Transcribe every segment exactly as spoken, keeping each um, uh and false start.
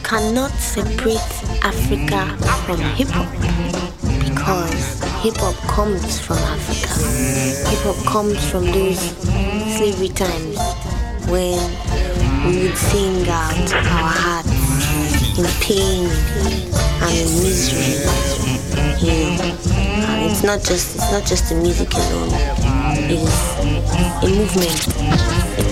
cannot separate Africa from hip-hop because hip-hop comes from Africa. Hip-hop comes from those slavery times when we would sing out our hearts in pain and in misery. You know, and it's not just it's not just the music alone. It is a movement.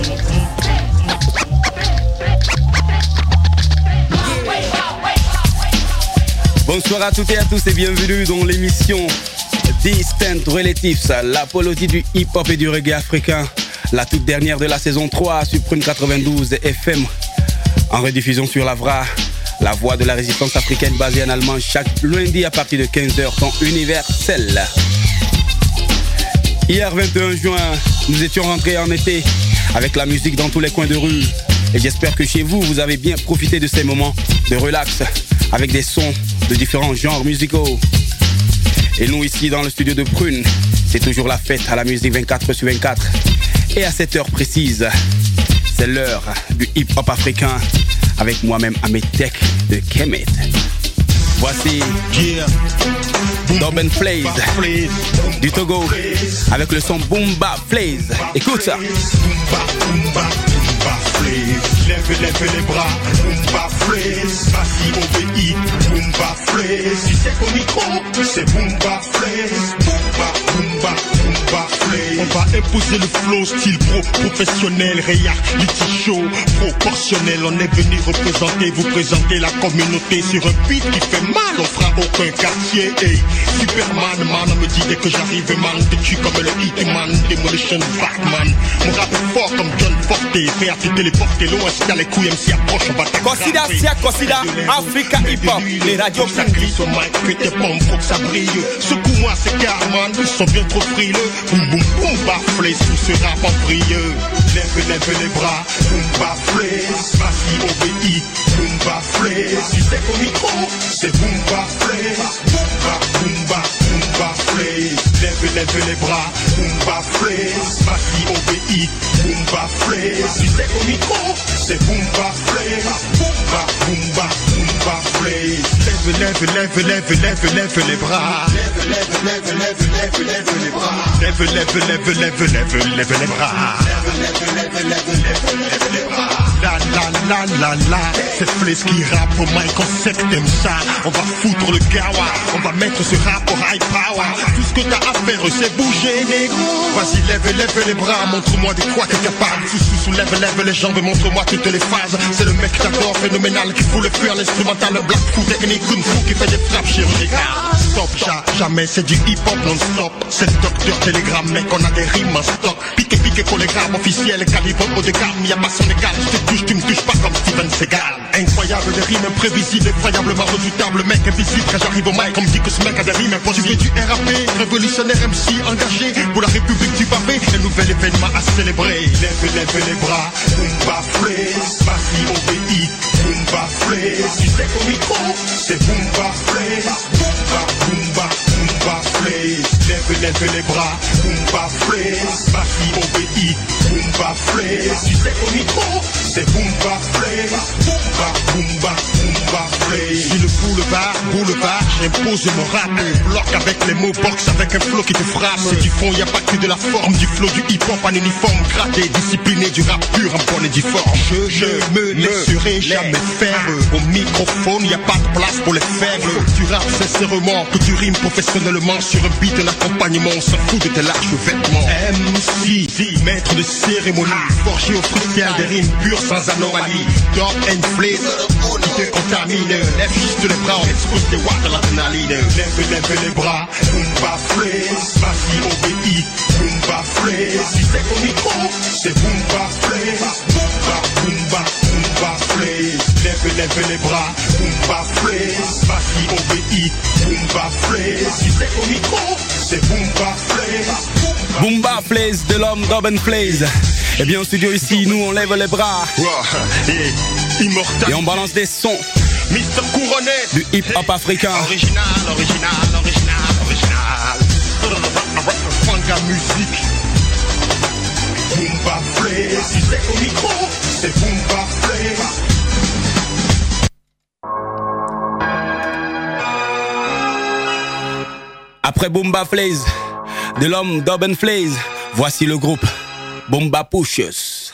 Bonsoir à toutes et à tous et bienvenue dans l'émission Distant Relatives, l'apologie du hip-hop et du reggae africain, la toute dernière de la saison trois sur Prune quatre-vingt-douze F M, en rediffusion sur la V R A, la voix de la résistance africaine basée en Allemagne chaque lundi à partir de quinze heures, temps universel. Hier vingt et un juin, nous étions rentrés en été avec la musique dans tous les coins de rue et j'espère que chez vous, vous avez bien profité de ces moments de relax avec des sons de différents genres musicaux. Et nous ici dans le studio de Prune, c'est toujours la fête à la musique vingt-quatre sur vingt-quatre. Et à cette heure précise, c'est l'heure du hip-hop africain avec moi-même Ametek de Kemet. Voici yeah. Doben Flays du Togo avec le son Boomba Flays. Écoute ça. Lève, lève les bras, Boomba Flays, vas-y obéis, Boomba Flays. Si c'est au micro, c'est Boomba Flays, Boomba, Boomba, Boomba Flays. On va imposer le flow style pro, professionnel, reality show, proportionnel. On est venu représenter, vous présenter la communauté sur un beat qui fait mal, on fera aucun quartier. Hey, Superman, man, on me dit dès que j'arrive, man, te tue comme le Hitman, Demolition Batman. Mon rap est fort comme John Forte, prêt à te téléporter loin. Si t'as les couilles, M C approche, on va t'accraser. Considère, Sia, considère Africa Hip Hop, les radios ça glisse au mic, que tes pompes, faut que ça brille. Secoue-moi ces carman, ils sont bien trop frileux. Boum boum boum, baflé sous ce rap en prieux. Lève, lève les bras, boum baflé, vas-y obéis, boum baflé. Si c'est au micro, c'est boum baflé, boum ba, boum ba, boum baflé. Lève, lève les bras, boum baflé, vas-y obéis, boum baflé. Si c'est au micro, c'est boom baflé, boom ba, boom ba, boom baflé. Lève, lève, lève, lève, lève, lève les bras. Lève, lève, lève, lève, lève, lève les bras. Lève, lève, lève, lève, lève, lève les bras. Lève, lève, lève, lève, lève, lève les bras. La la la la la, c'est Flays qui rappe au mic, on sait que t'aimes ça. On va foutre le gawa, on va mettre ce rap au high power. Tout ce que t'as à faire, c'est bouger, négro. Vas-y, lève, lève les bras, montre-moi de quoi t'es capable. Sous, sous, soulève, lève les jambes, montre-moi toutes les phases. C'est le mec d'accord, phénoménal, qui fout le feu à l'instrumental. Le black fou, technique, kung fu, qui fait des frappes chirurgicales. Stop, ja, jamais, c'est du hip-hop non-stop. C'est le docteur Telegram, mec, on a des rimes en stock. Piqué, piqué, collégramme officiel, calibre haut de gamme, y'a pas son égal. Je te touche, tu me touches pas comme Steven Seagal. Incroyable, des rimes imprévisibles, effroyablement redoutable. Mec invisible, quand j'arrive au mic, on me dit que ce mec a des rimes impossibles. Tu es du R A P, révolutionnaire M C engagé pour la République du Pavé, un nouvel événement à célébrer. Lève, lève les bras, Boomba Flays, vas-y obéis, Boomba Flays. Si c'est au micro, c'est Boomba Flays, Boomba, Boomba, Boomba Flays. Lève, lève les bras, Boomba Flays, vas-y obéis, Boomba Flays. Si c'est au micro, c'est Boomba Flays, Boomba, Boomba, Boomba Flays. Sur le boulevard, boulevard, j'impose mon rap. Bloc avec les mots, box avec un flow qui te frappe. C'est du fond, y a pas que de la forme, du flow, du hip-hop en uniforme, gradé, discipliné, du rap pur en bonne et due forme. Je, je me laisserai jamais faire. Au microphone, y a pas de place pour les faibles. Tu rappes sincèrement, que tu rimes professionnellement sur un beat, l'accompagnement, on s'en fout de tes larges vêtements. M C, maître de cérémonie, forgé au freestyle, des rimes pures sans anomalie. Top and Flays, qui te contamine. Lève juste les bras, on expose les watts de l'adrénaline. Lève, lève les bras, Boomba Flays, vas-y obéis, Boomba Flays. Si c'est au micro, c'est Boomba Flays, Boomba, Boomba, Boomba Flays. Lève, lève les bras, Boomba Flays, vas-y obéis, Boomba Flays. Si c'est au micro, c'est Boomba Flays. Boomba Flays de l'homme Doben Flays. Et bien au studio ici, nous on lève les bras. Et on balance des sons Mister Couronné du hip-hop africain. Original, original, original, original. Fanga musique. Boomba Flays, si c'est au micro, c'est Boomba Flays. Après Boomba Flays, de l'homme Doben Flays, voici le groupe Bomba Pushers.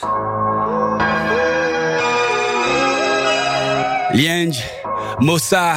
Lienge, Mossa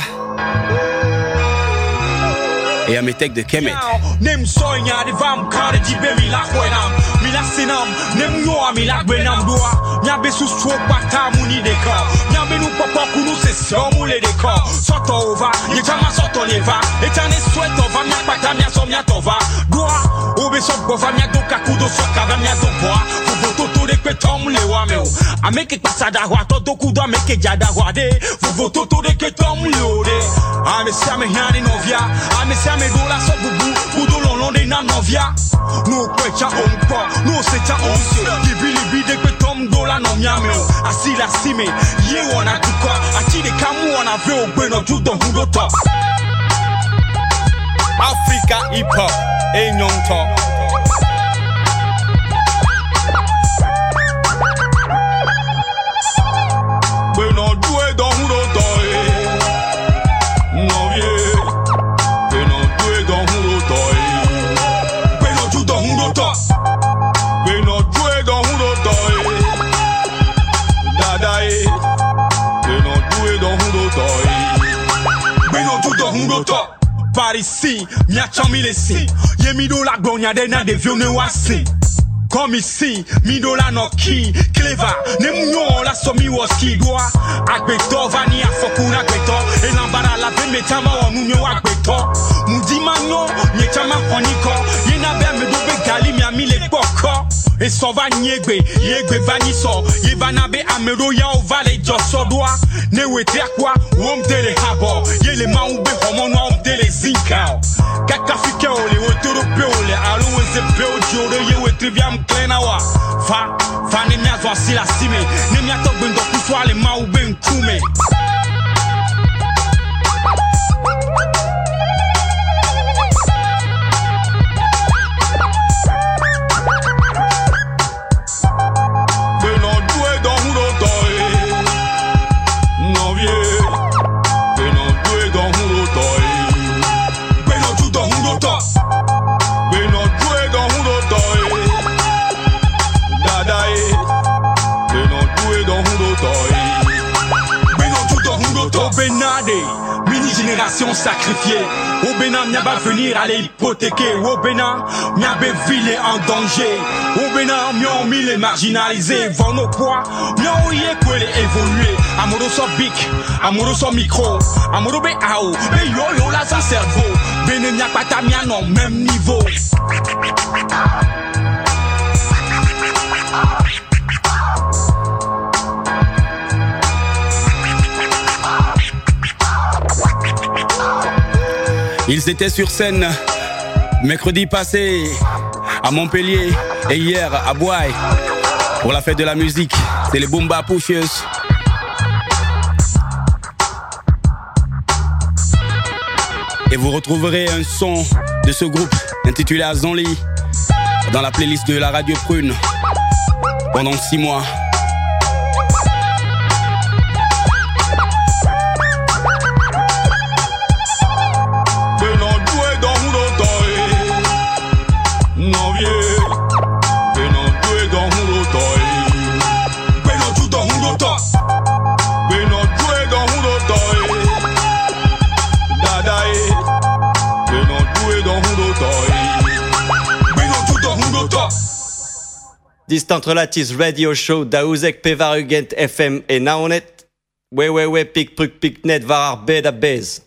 et Ametek de Kemet. Nem soña de vam kare jibe mi la kwenam mi la sinam nem yo mi la gwenam doa nya be su stroke bata muni de ka nya be nu papa kunu se so mule de ka soto over ye chama soto leva etane sweat over nya pata nya so nya tova doa obe so bova nya do kakudo so kava nya do boa fu toto de pe tom le wa me o ameke pasada wa to do kudo ameke jada wa de fu toto de ke tom le o de ame sia me hani novia ame sia me do la so bubu kudo lon lon de na novia no kwecha onko no secha onse kibili bide pe tom do la no miame o asila sime ye wona tuko achi de kamu wona ve ogbe no judo hundo top Africa hip hop e nyong talk we no do it don hundo top no yeah we no do it don hundo top we no judo hundo top we no do it don hundo top dada e we no do it don hundo top we no judo hundo top par ici, mia chami le si. Ye mi do la glonia de na de vieux ne wasi. Comme ici, mi do la no ki, clever. Ne mnyo la somi woski doa. Akbeto vani afokuna kbeto. E lambara la pe me chama wa mnyo akbeto. Mudi manyo, ye chama koniko. Ye na be me do be gali mi ami le poko. E so va nyegbe, yegbe vani so. Ye vana be amedo ya o vale joso doa. Ne wete akwa, wom dele habo. Ye le ma ube homo no om dele zinka. Kaka fike ole, wetoro pe ole. Alo weze pe o jore, ye wete via mklena wa. Fa, fa ne mia zwa sila sime. Ne mia tok bendo kuswa le ma ube nkume. Génération sacrifiée, au Bénin n'y a pas venir aller hypothéquer, au Bénin n'y a pas ville en danger, au Bénin m'y ont mis les marginalisés, vont nos poids, m'y ont y écoué les évoluer, amoureux so bic, amoureux so micro, amoureux bé ao, bé yo yo là sans cerveau, Bénin n'y a pas ta mia non même niveau. Ils étaient sur scène mercredi passé à Montpellier et hier à Boaï pour la fête de la musique. C'est les Bomba Pushers. Et vous retrouverez un son de ce groupe intitulé Azonli dans la playlist de la Radio Prune pendant six mois. Distant Relatives Radio Show, Daouzek Pevarugent F M et Naonet, Wewewe Pik Pruk Piknet Varar Beda Bez.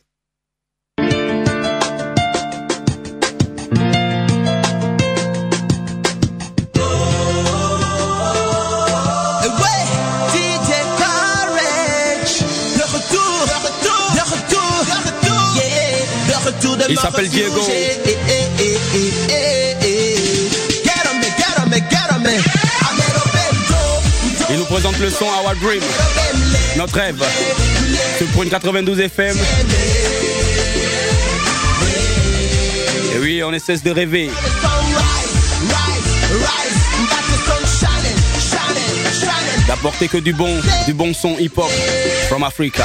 Il s'appelle Diego. Il nous présente le son Our Dream, notre rêve, sur Prune quatre-vingt-douze F M. Et oui, on ne cesse de rêver. D'apporter que du bon, du bon son hip-hop from Africa.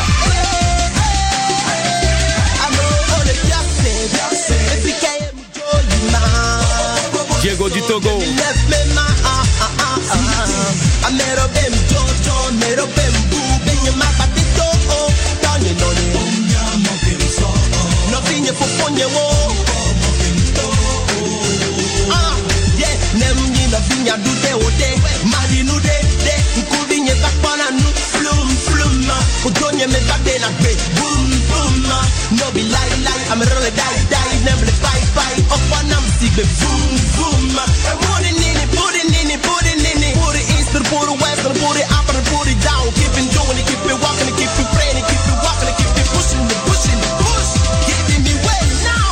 Diego du Togo. Vinya do de o de mari nu de de nkudi nye bakpana nu flum flum udonye me bade na gbe boom boom no be lie lie I'm a roll die die never fight fight up on am sigbe boom boom put it in it put it in it put it in it put it east put it west put it up and put it down keep it doing it keep it walking keep it praying keep it walking keep it pushing the pushing the push giving me way now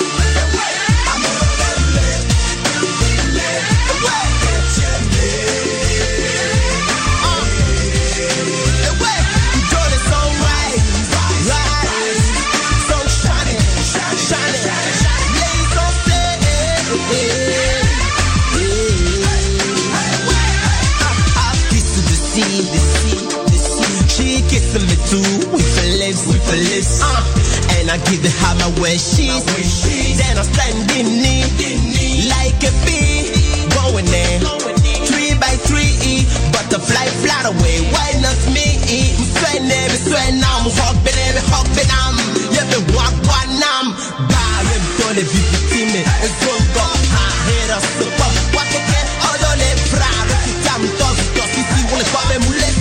me too, we for lips, we for lips, uh, and I give the hammer where she's, then I stand in it, like a bee, going there, three by three, butterfly fly away, why not me, sweat never sweat now, hug be never hug be now, you be walk one now, buy him don't be timid, it's gonna go, I hear us, the pop, what again, all on it, proud, I'm tough, tough, you see, when it's got me, mullet,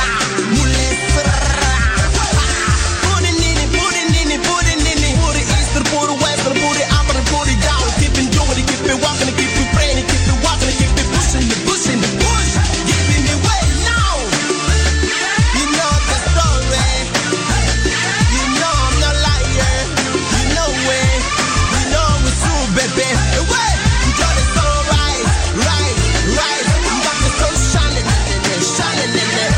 walking, keep it praying, keep it walking, keep it pushing, pushing, push, giving me way now. You know the story, you know I'm not liar, you know it, you know it's true, baby. The way you got the sun rise, right, right, you got the sun shining, shining in there.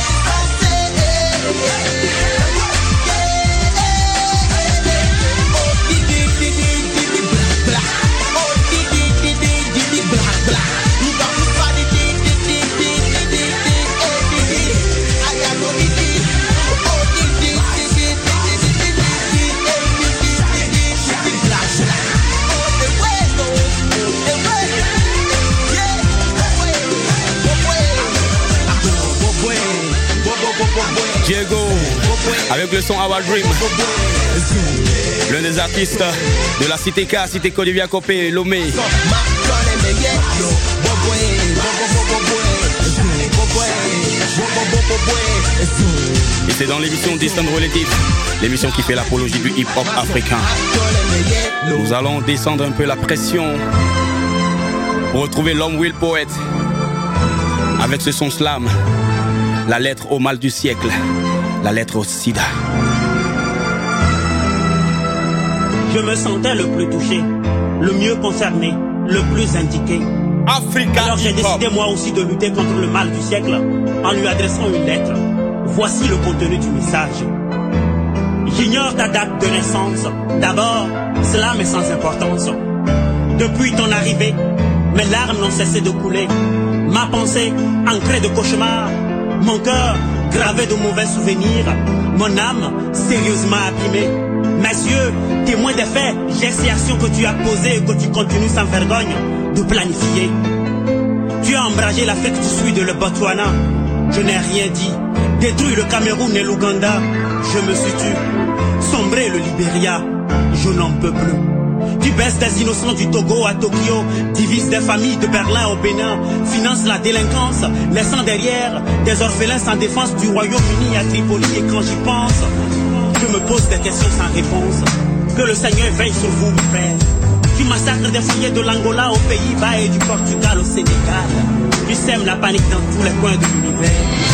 Diego, avec le son Our Dream, l'un des artistes de la Cité K, Cité Kodivia Kopé, Lomé. Et c'est dans l'émission Distant Relative, l'émission qui fait l'apologie du hip-hop africain. Nous allons descendre un peu la pression pour retrouver l'homme Will Poet avec ce son slam. La lettre au mal du siècle, la lettre au sida. Je me sentais le plus touché, le mieux concerné, le plus indiqué. Africa. Alors j'ai décidé moi aussi de lutter contre le mal du siècle en lui adressant une lettre. Voici le contenu du message. J'ignore ta date de naissance. D'abord, cela m'est sans importance. Depuis ton arrivée, mes larmes n'ont cessé de couler. Ma pensée, ancrée de cauchemars. Mon cœur, gravé de mauvais souvenirs. Mon âme, sérieusement abîmée. Mes yeux, témoins des faits, gestation que tu as posée et que tu continues sans vergogne de planifier. Tu as embragé l'Afrique du Sud et le Botswana. Je n'ai rien dit. Détruit le Cameroun et l'Ouganda. Je me suis tu. Sombré le Libéria. Je n'en peux plus. Tu baisses des innocents du Togo à Tokyo, divises des familles de Berlin au Bénin, finance la délinquance, laissant derrière des orphelins sans défense du Royaume-Uni à Tripoli. Et quand j'y pense, je me pose des questions sans réponse. Que le Seigneur veille sur vous, mon frère. Tu massacres des foyers de l'Angola aux Pays-Bas et du Portugal au Sénégal. Tu sèmes la panique dans tous les coins de l'univers.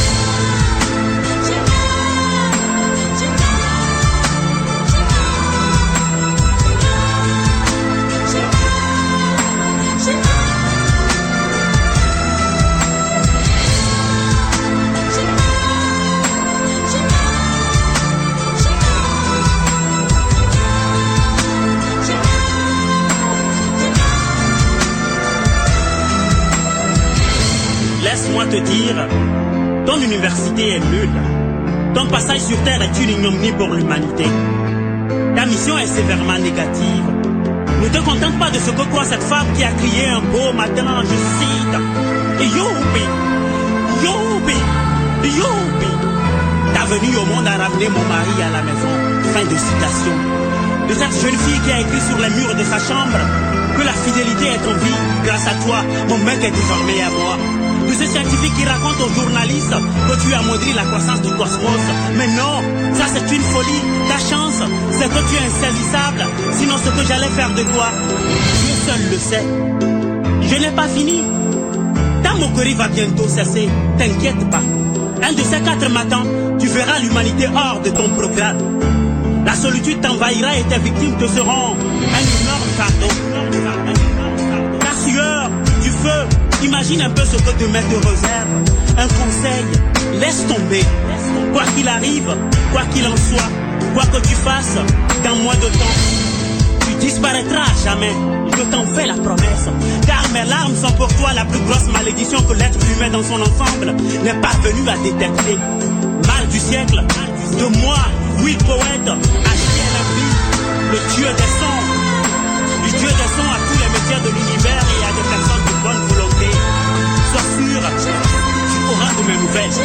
Laisse-moi te dire, ton université est nulle. Ton passage sur Terre est une ignominie pour l'humanité. Ta mission est sévèrement négative. Ne te contente pas de ce que croit cette femme qui a crié un beau matin, je cite, Youpi, Youpi, Youpi. Ta venue au monde a ramené mon mari à la maison. Fin de citation. De cette jeune fille qui a écrit sur les murs de sa chambre que la fidélité est en vie. Grâce à toi, mon mec est désormais à moi. De ce scientifique qui raconte aux journalistes que tu as maudit la croissance du cosmos. Mais non, ça c'est une folie. Ta chance, c'est que tu es insaisissable. Sinon ce que j'allais faire de toi, Dieu seul le sait. Je n'ai pas fini. Ta moquerie va bientôt cesser. T'inquiète pas. Un de ces quatre matins, tu verras l'humanité hors de ton programme. La solitude t'envahira et tes victimes te seront un énorme fardeau. La sueur, du feu, imagine un peu ce que demain te réserve. Un conseil, laisse tomber. Quoi qu'il arrive, quoi qu'il en soit, quoi que tu fasses, dans moins de temps, tu disparaîtras à jamais. Je t'en fais la promesse. Car mes larmes sont pour toi la plus grosse malédiction que l'être humain dans son ensemble n'est parvenu à détecter. Mal du siècle, de moi, oui poète, à le dieu des sons, du dieu des sons à tous les métiers de l'univers et à des personnes de bonne volonté. Sois sûr, tu auras de mes nouvelles.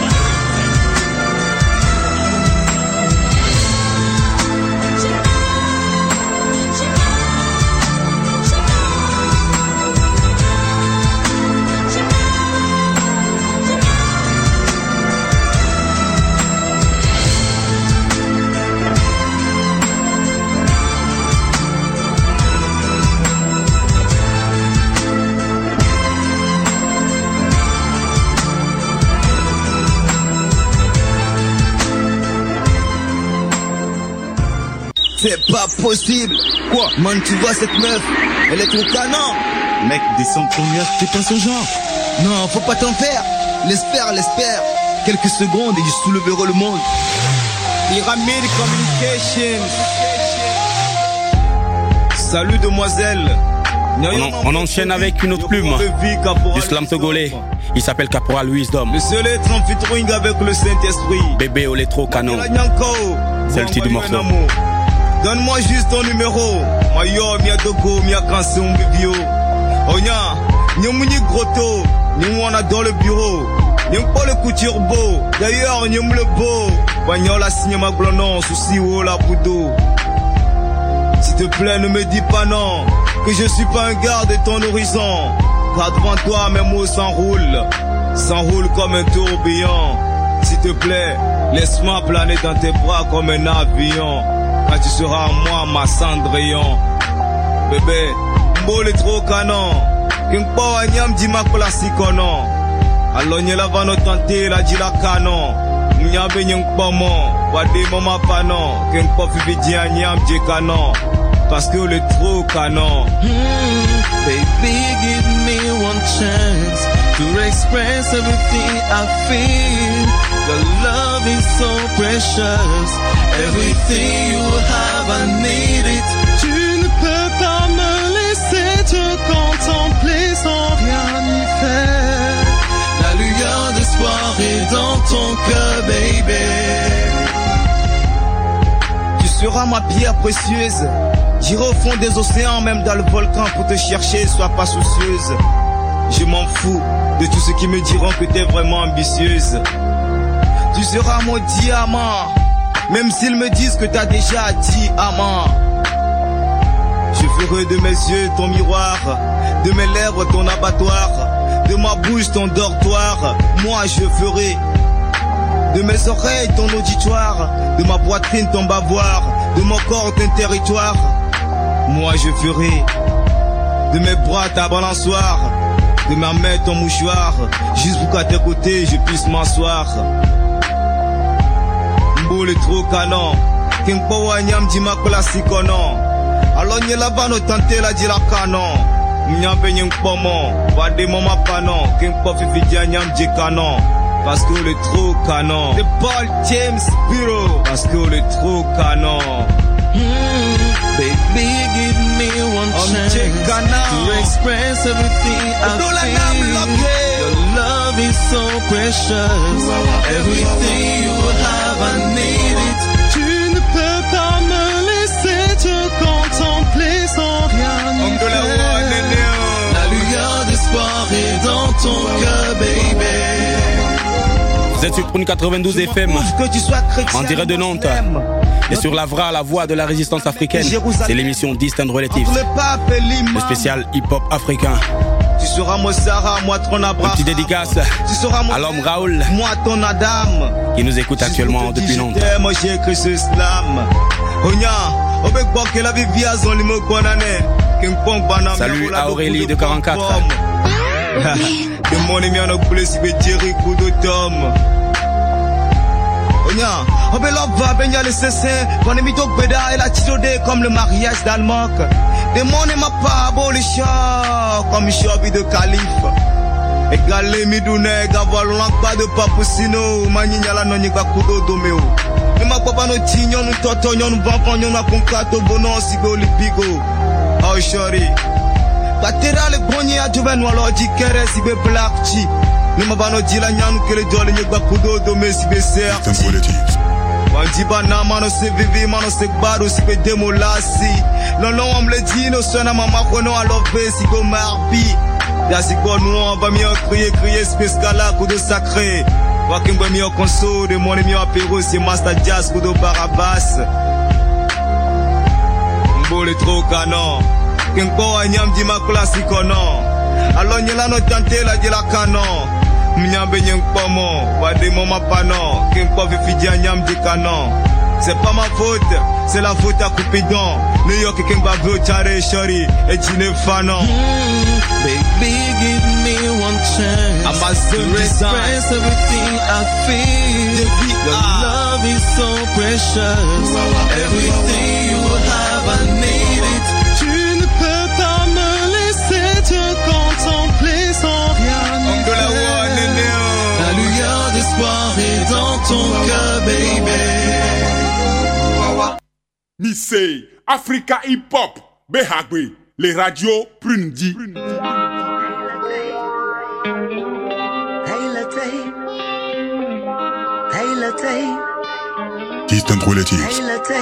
C'est pas possible. Quoi? Man, tu vois cette meuf? Elle est trop canon. Mec, descends ton nuage, t'es pas son genre. Non, faut pas t'en faire. L'espère, l'espère. Quelques secondes et je souleverai le monde. Pyramide Communication. Salut demoiselle. On, en, on enchaîne avec une autre plume du slam togolais. Il s'appelle Caporal Wisdom. Le seul être en featuring avec le Saint-Esprit. Bébé Oletro Canon. C'est le titre du morceau. Donne-moi juste ton numéro. Mayo, mia dogo, mia canson, bibio. Onya, n'y a mouni grotto, n'y a dans le bureau. N'y a pas le couture beau. D'ailleurs, n'y a le beau. Bagnola signe ma glonon, souci ou la boudo. S'il te plaît, ne me dis pas non, que je suis pas un garde de ton horizon. Car devant toi, mes mots s'enroulent, s'enroulent comme un tourbillon. S'il te plaît, laisse-moi planer dans tes bras comme un avion. Quand tu seras moi, ma Cendrillon. Bébé, mbole trop canon. Kingpo anyam di ma classique non. Alors n'y la va no tenter la di la canon. M'yambe nyang pomo, wade mama panon. Kingpo fi bidi anyam di canon. Parce que le trop canon. Mm, baby, give me one chance to express everything I feel. Your love is so precious. Everything you have, I need it. Tu ne peux pas me laisser te contempler sans rien y faire. La lueur d'espoir est dans ton cœur, baby. Tu seras ma pierre précieuse. J'irai au fond des océans, même dans le volcan pour te chercher, sois pas soucieuse. Je m'en fous de tous ceux qui me diront que t'es vraiment ambitieuse. Tu seras mon diamant, même s'ils me disent que t'as déjà dit amant. Je ferai de mes yeux ton miroir, de mes lèvres ton abattoir, de ma bouche ton dortoir. Moi je ferai de mes oreilles ton auditoire, de ma poitrine ton bavoir, de mon corps ton territoire. Moi je ferai de mes bras ta balançoire, de ma main ton mouchoir, juste pour qu'à tes côtés je puisse m'asseoir. Mbole trop canon, Kingpo wanyam di ma classique non. Alors n'y la va no tenter la di la canon. M'yambe nyang pomo, wade mama panon. Kingpo fi vidi anyam di canon. Parce que le trop canon. The Paul James Bureau. Parce que le trop canon. Mm, baby, give me one On chance to express everything I feel. Your love is so precious. Everything you have, I need it. Tu ne peux pas me laisser te contempler sans rien êtes sur Prune quatre-vingt-douze F M, en direct de Nantes. Et sur la V R A, la voix de la résistance africaine, c'est l'émission Distant Relatives, le spécial hip-hop africain. Tu seras moi Sarah, moi ton Abraham. Une petite dédicace à l'homme Raoul, moi ton Adam, qui nous écoute actuellement depuis Nantes. Moi j'ai écrit ce slam. Salut à Aurélie de quarante-quatre. On peut l'obva, baigner le cessé. Qu'on est mis au béda et la tirode comme le mariage d'Almoc. Des monnaies m'a pas beau les chats, comme Chobi de calife. Égalé midoune, gaval pas de papoussino. Manigna la non y'a kudo domeo. Ne m'a pas no tignon, nous totonyon, nous vampons, nous avons quatre bonon, sigo lipigo. Oh, shorty. Batera le grenier à Duven, ou alors dit qu'elle si be black chi. Ne m'a pas no dit la nyan, que les doigts, n'y a pas kudo domé, si be serre. Wandiba na mano se vivi, mano se baro, si be demo lassi. Non, non, on me le dit, no son à maman, qu'on a l'obé, si go marbi. Y'a si quoi, nous, on va mieux crier, crier, spescala, kudo sacré. Wakim ba mieux conso, de mon mieux apéro, c'est Master Jazz, kudo barabas. Mbole trop canon. Kenko anyam di ma classique non. Alors nyela no tante la di la canon. Mnyambe nyeng pomo, wade moma panon. Kenko fi fidi anyam di canon. C'est pas ma faute, c'est la faute à Coupidon. New York kenko veut tare shori et jine fanon. Baby, give me one chance. I'm a to express everything I feel. Your love is so precious. Everything you have, I need it. Tu ne peux pas me laisser te contempler sans rien faire. La lueur d'espoir est dans ton cœur, baby. Nissé, Africa Hip Hop, Behagwe, les radios Prundi. Distant Relatives. Hey Latte,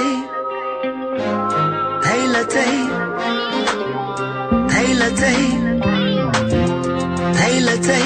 hey Latte, hey Latte, hey Latte.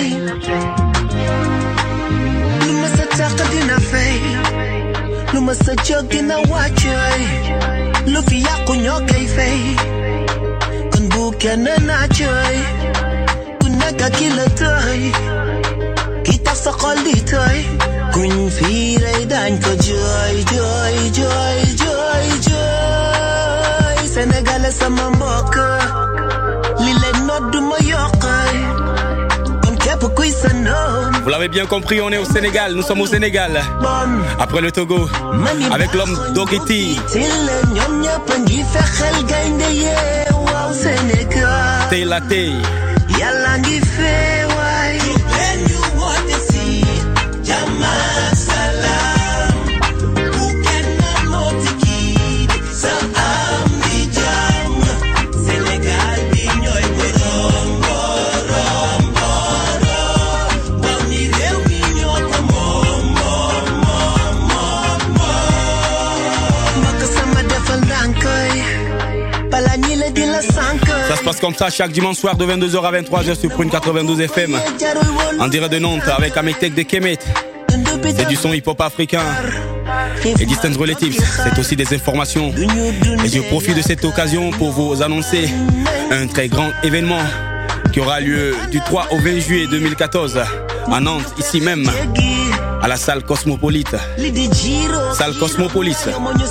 Luma sa taka dina fay, luma sa jog dina watchoy. Luffy ako nyo kay fay, kun buka na nachoy. Kun nagkakilatoy, kita sa kolitoy. Kun firay dan ko joy, joy, joy, joy, joy. Sénégal sa mbokk, li leen noddu ma yokkay. Kon képp kuy sa noom. Vous l'avez bien compris, on est au Sénégal, nous sommes au Sénégal. Après le Togo, avec l'homme Dogiti. Ñoom ñëpp ngi fexel gaynde yee waaw Sénégal. Tey la tey. Yàlla ngi fee waay. Leen ñu woote si jàmm ak salaam. Bu kenn mooti kii sa am di jàmm. Sénégal bi ñooy borom borom borom. Ndaw ñi réew mi ñoo ko moom moom moom moom moom. Mbokk sama defal ndànkoy. Bala ñi la di la sànkoy. Ça se passe comme ça chaque dimanche soir de vingt-deux heures à vingt-trois heures sur Prune quatre-vingt-douze F M. En direct de Nantes avec Ametek de Kemet. C'est du son hip-hop africain. Et Distant Relatives, c'est aussi des informations. Et je profite de cette occasion pour vous annoncer un très grand événement qui aura lieu du trois au vingt juillet deux mille quatorze à Nantes, ici même, à la salle Cosmopolite. Salle Cosmopolis.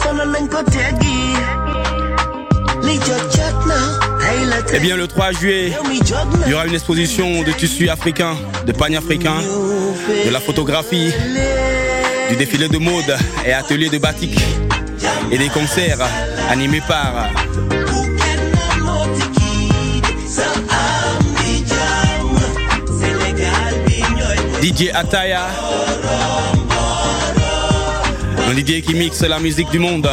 Eh bien, le trois juillet, il y aura une exposition de tissus africains, de pagnes africains, de la photographie, du défilé de mode et ateliers de batik et des concerts animés par D J Ataya, un D J qui mixe la musique du monde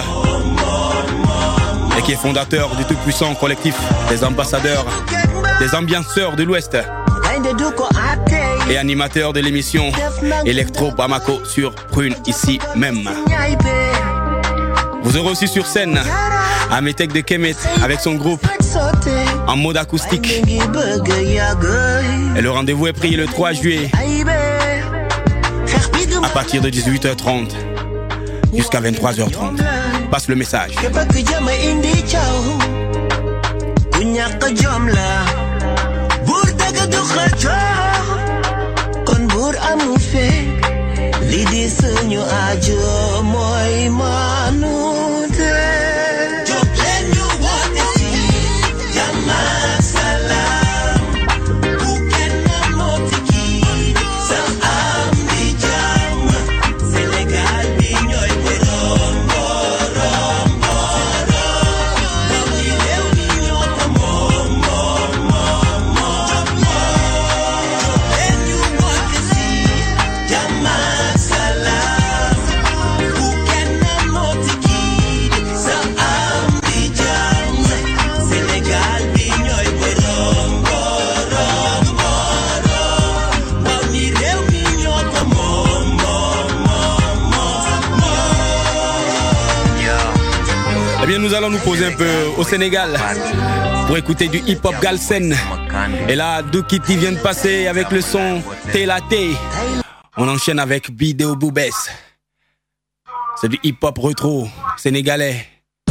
et qui est fondateur du tout-puissant collectif des ambassadeurs, des ambianceurs de l'Ouest et animateur de l'émission Electro Bamako sur Prune, ici même. Vous aurez aussi sur scène Ametek de Kemet avec son groupe en mode acoustique. Et le rendez-vous est pris le trois juillet à partir de dix-huit heures trente jusqu'à vingt-trois heures trente. Passe le message. Lidi sunyo ajo moy manute Joblen you want to see Jama salam Buken na motiki Sa ambi jam Senegal bi ñoy borom borom borom Dami lew ni ñoo ko mom mom mom mom Joblen you want to see Jama Eh bien, nous allons nous poser un peu au Sénégal pour écouter du hip-hop Galsen. Et là, Doukiti vient de passer avec le son T-Laté. On enchaîne avec Bideo Boubès. C'est du hip-hop rétro sénégalais.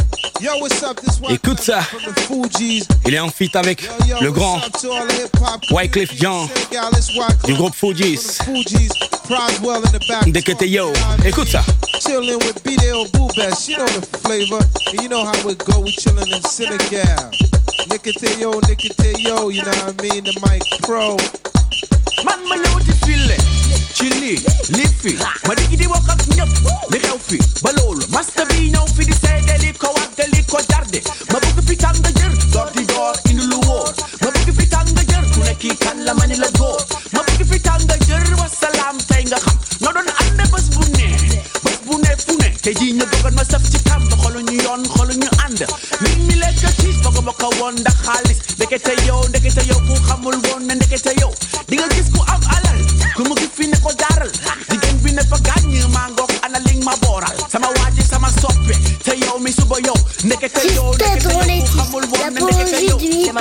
Écoute ça. Il est en feat avec le grand Wyclef Jean du groupe Fujis. Ndekete yo. Écoute ça. Chillin' with Bideo Boubès, you know the flavor, and you know how it go, we chillin' in Senegal. Nikete yo, nikete yo, you know what I mean, the mic pro. Man, man, know what you feel it. Chili, Liffy, ma digi di wax ak ñep li xew fi ba loolu master bi ñëw fi di sédeli ko wax deli ko jarde ma bëgg fi tàng jër door di door indi lu wóor ma bëgg fi tàng jër ku ne kii kan la mani la góor ma bëgg fi tàng jër wasalaam tey nga xam noo doon ànd bés bu ne bés bu ne fu ne te ji ñu bëggoon ma saf ci kam xolu ñu yoon xolu ñu ànd nit ñi lekk tiis bëgg ma ko woon ndax xaalis ndekete yow ndekete yow ku xamul woon ne ndekete yow di nga gis ku am alal ku mu gi fi ne ko jaaral jigéen bi ne fa gaañ maa ngoog ana ling ma booral sama waaji sama soppe te yow mi suba yow ndekete yow ndekete yow ku xamul woon ne ndekete yow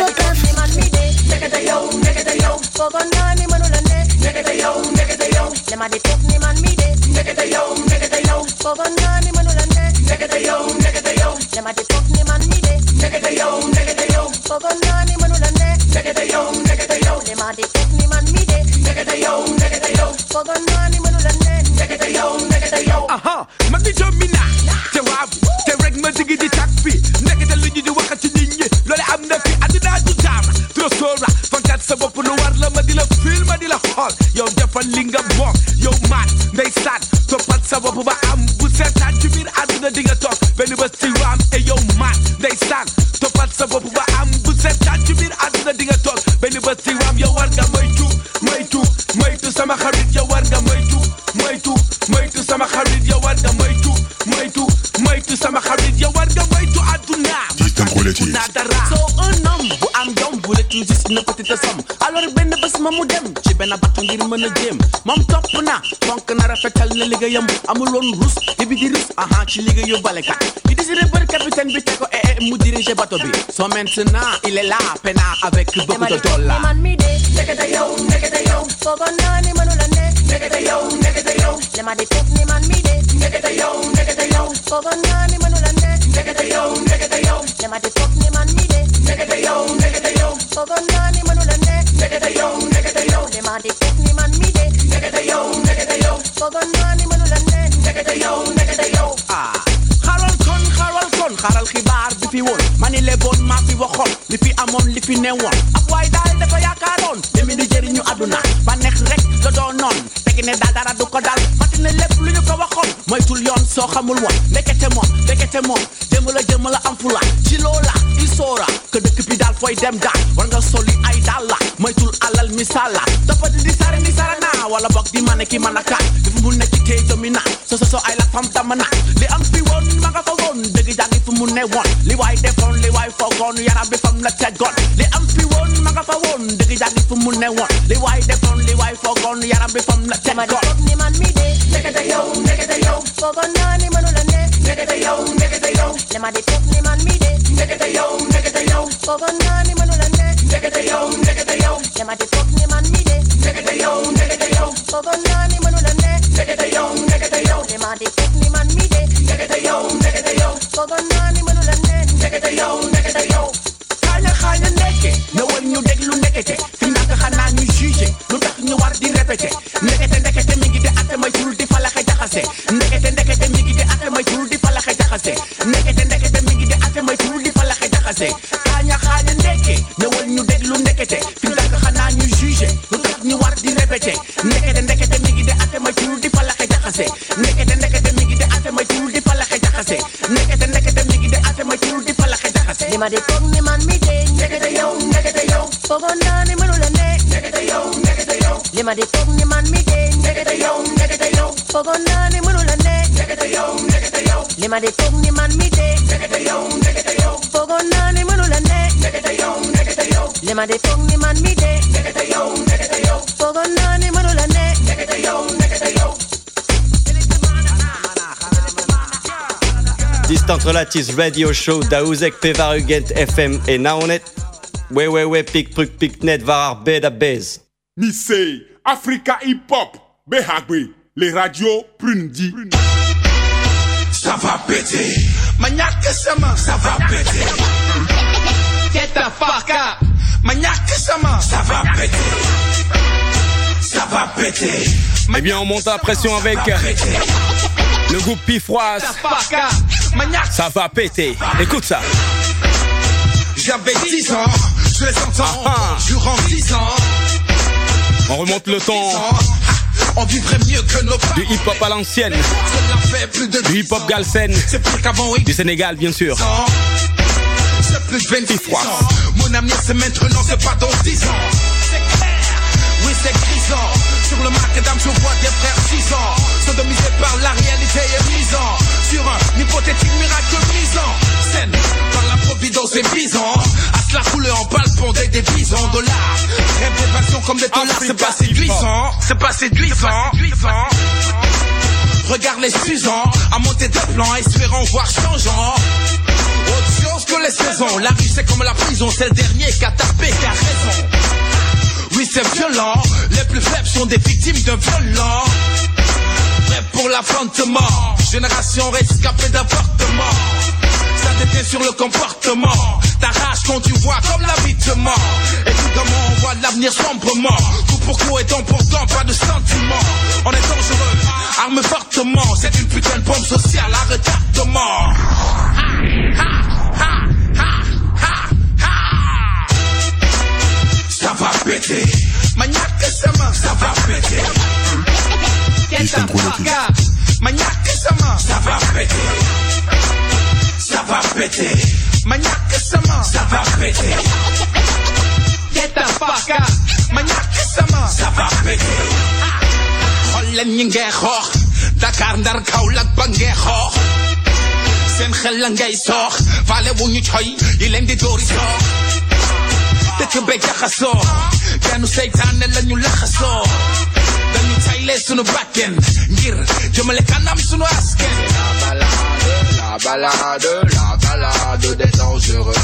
ndekete yow ndekete yow foogoon naa ni mënu la ne ndekete yow ndekete yow dama di toog ni man mi de ndekete yow ndekete yow foogoon naa ni mënu la ne ndekete yow ndekete yow dama di toog ni man mi de ndekete yow ndekete yow foogoon naa ni mënu la ne ndekete yow ndekete yow dama di toog ni man mi de ndekete yow ndekete yow foogoon naa ni mënu la ne ndekete yow ndekete yow aha ma di jomina te waaw te rek ma digi di tak fi ndekete lu ñu di wax ci nit ñi loolu am na fi àddina du jaam trop sora fankat sa bopp lu war la ma di la film ma di la xool yow defal li nga moom yow maan ndeysaan toppal sa bopp ba am bu seetaan ci biir àdduna di nga toog benn bés ci raam e yow maan ndeysaan toppal sa bopp ba am bu seetaan ci biir àdduna di nga toog benn bés ci raam yow war nga moytu moytu moytu sama xarit yow war nga moytu moytu moytu sama xarit yow war nga moytu moytu moytu sama xarit yow war nga moytu àdduna na dara soo un homme bu am jom bu le toujours une petite somme alors benn bés ma mu dem ci benn bato ngir mën a jéem moom topp na fonk na rafetal na liggéeyam amul woon rus di bi di rus aha ci liggéeyu balekat il désiré bër capitaine bi te ko ee mu diriger bateau bi so maintenant il est là pena avec beaucoup de dollars man mi de ndekete yow ndekete yow foogoon naa ni mënu la ne ndekete yow ndekete yow dama di toog ni man mi de ndekete yow ndekete yow foogoon naa ni mënu la ne ndekete yow ndekete yow dama di toog ni man mi de ndekete yow ndekete yow foogoon naa ni mënu la ne ndekete yow ndekete yow dama di toog ni man mi de ndekete yow ndekete yow foogoon naa ni mënu la ne ndekete yow ndekete yow ah xaral kon xaral kon xaral xibaar bi fi woon mani le bon maa fi waxoon li fi amoon li fi newoon ab waay daal dafa yaakaaroon demi di jëriñu àdduna ba neex rek la doon noon tegi ne daal dara du ko dal fàttali ne lépp lu ñu ko waxoon moytul yoon soo xamul woon ndekete moom ndekete moom jëm la jëm la am fula ci loola il soora que dëkk bi daal fooy dem daal war nga soli ay daal la moytul alal misala toppati di sare ni sarana wala bokk di mane ki man a kaat dafa mu nekk kay domina so so so ay la fam damana li am fi woon ma nga fa woon dëgg jàngi fu mu ne woon li waay defoon li waay foogoon yaram bi fam la teggoon li am fi woon ma nga fa woon dëgg jàngi fu mu ne woon li waay defoon li waay foogoon yaram bi fam la teggoon ni man mi de ndekete yow ndekete yow foogoon naa ni mënu la ne ndekete yow ndekete yow li ma di toog ni man mi de ndekete yow ndekete yow foogoon naa ni mënu la ne ndekete yow ndekete yow li ma di toog ni man mi de ndekete yow ndekete yow foogoon naa ni mënu la ne negate yo, negate yo. Dem a de tek ni man mi de, negate yo, negate yo. Fogo nani manula nen, negate yo, negate yo. Xana xana nekke, ñëwal ñu déglu ndekete. Fi nak xana ñu juger, lu tax ñu war di répéter. Ndekete ndekete mi ngi de atte may tul di falaxe jaxase. Ndekete ndekete mi ngi de atte may tul di falaxe jaxase. Ndekete ndekete mi ngi de atte may tul di falaxe jaxase. Xana xana nekke, ñëwal ñu déglu ndekete. Fi nak xana ñu juger, lu tax ñu war di répéter. Ndekete ndekete mi ngi de atte may tul di falaxe jaxase. Ndekete ndekete mi ngi de atte may tul di falaxe jaxase. Ndekete ndekete mi ngi de atte may tul di falaxe jaxase. Li ma de tok ni man mi de, negate yo, negate yo. Fogo nani manula ne, negate yo, negate yo. Li ma de tok ni man mi de, negate yo, negate yo. Fogo nani manula ne, negate yo, negate yo. Li ma de tok ni man mi de, negate yo, negate yo. Fogo nani manula ne, negate yo, negate yo. Li ma de tok ni man mi de, negate yo, negate yo. Fogo nani manula ne, negate yo, negate yo. Distant Relatives Radio Show, Daouzek Pevarugent F M et Naonet. Ouais, ouais, ouais, pic, pruc, pic, net, varar, bed, bez. Nissé, Africa Hip Hop, Behagwe, les radios Prundi. Ça va péter, maniaque sama, ça va péter. Get the fuck up, maniaque sama, ça va péter. Ça va péter. Eh bien, on monte à pression avec le groupe Pifroise. Ça va péter. Écoute ça. J'avais dix ans, je les entends, durant dix ans. On remonte le temps. On vivrait mieux que nos parents. Du hip-hop à l'ancienne. Du hip-hop galsen. Du Sénégal, bien sûr. C'est plus de vingt-six ans. Mon avenir c'est maintenant, c'est pas dans dix ans. C'est clair, oui c'est grisant. Sur le macadam je vois des frères six ans. Sodomisés par la réalité et misant sur un hypothétique miracle misant scène par la providence et bisant. À cela roule en palpant des divisants de l'art. Rêve des passions comme des dollars. C'est pas séduisant, c'est pas séduisant. Regarde les suzants à monter des plans, espérant voir changeant. Autre chose que les saisons. La rue c'est comme la prison, c'est le dernier qui a tapé, qui a raison. Oui c'est violent, les plus faibles sont des victimes d'un violent. Prêt pour l'affrontement, génération rescapée d'avortement. Ça détient sur le comportement, t'arraches quand tu vois comme l'habitement. Évidemment on voit l'avenir sombrement, coup pour coup étant pourtant pas de sentiment. On est dangereux, arme fortement, c'est une putain de bombe sociale à retardement. Ha, ha, ha, ha, ha, ha. Ça va péter, maniaque sama, ça va péter. Get the fuck up, maniaque sama, ça va péter. Ça va péter, maniaque sama, ça va péter. Get the fuck up, maniaque sama, ça va péter. Xool ñi ngay xoox, Dakar Ndar Kaolack ba ngay xoox. Seen xel la ngay soox, faale wu ñu coy, yi leen di doori soox. Dëkk be jaxasoo, ganu seytaane la ñu laxasoo. Dañu tayle sunu bakken, ngir jëmale kanam sunu asken. La balade, la balade des dangereux.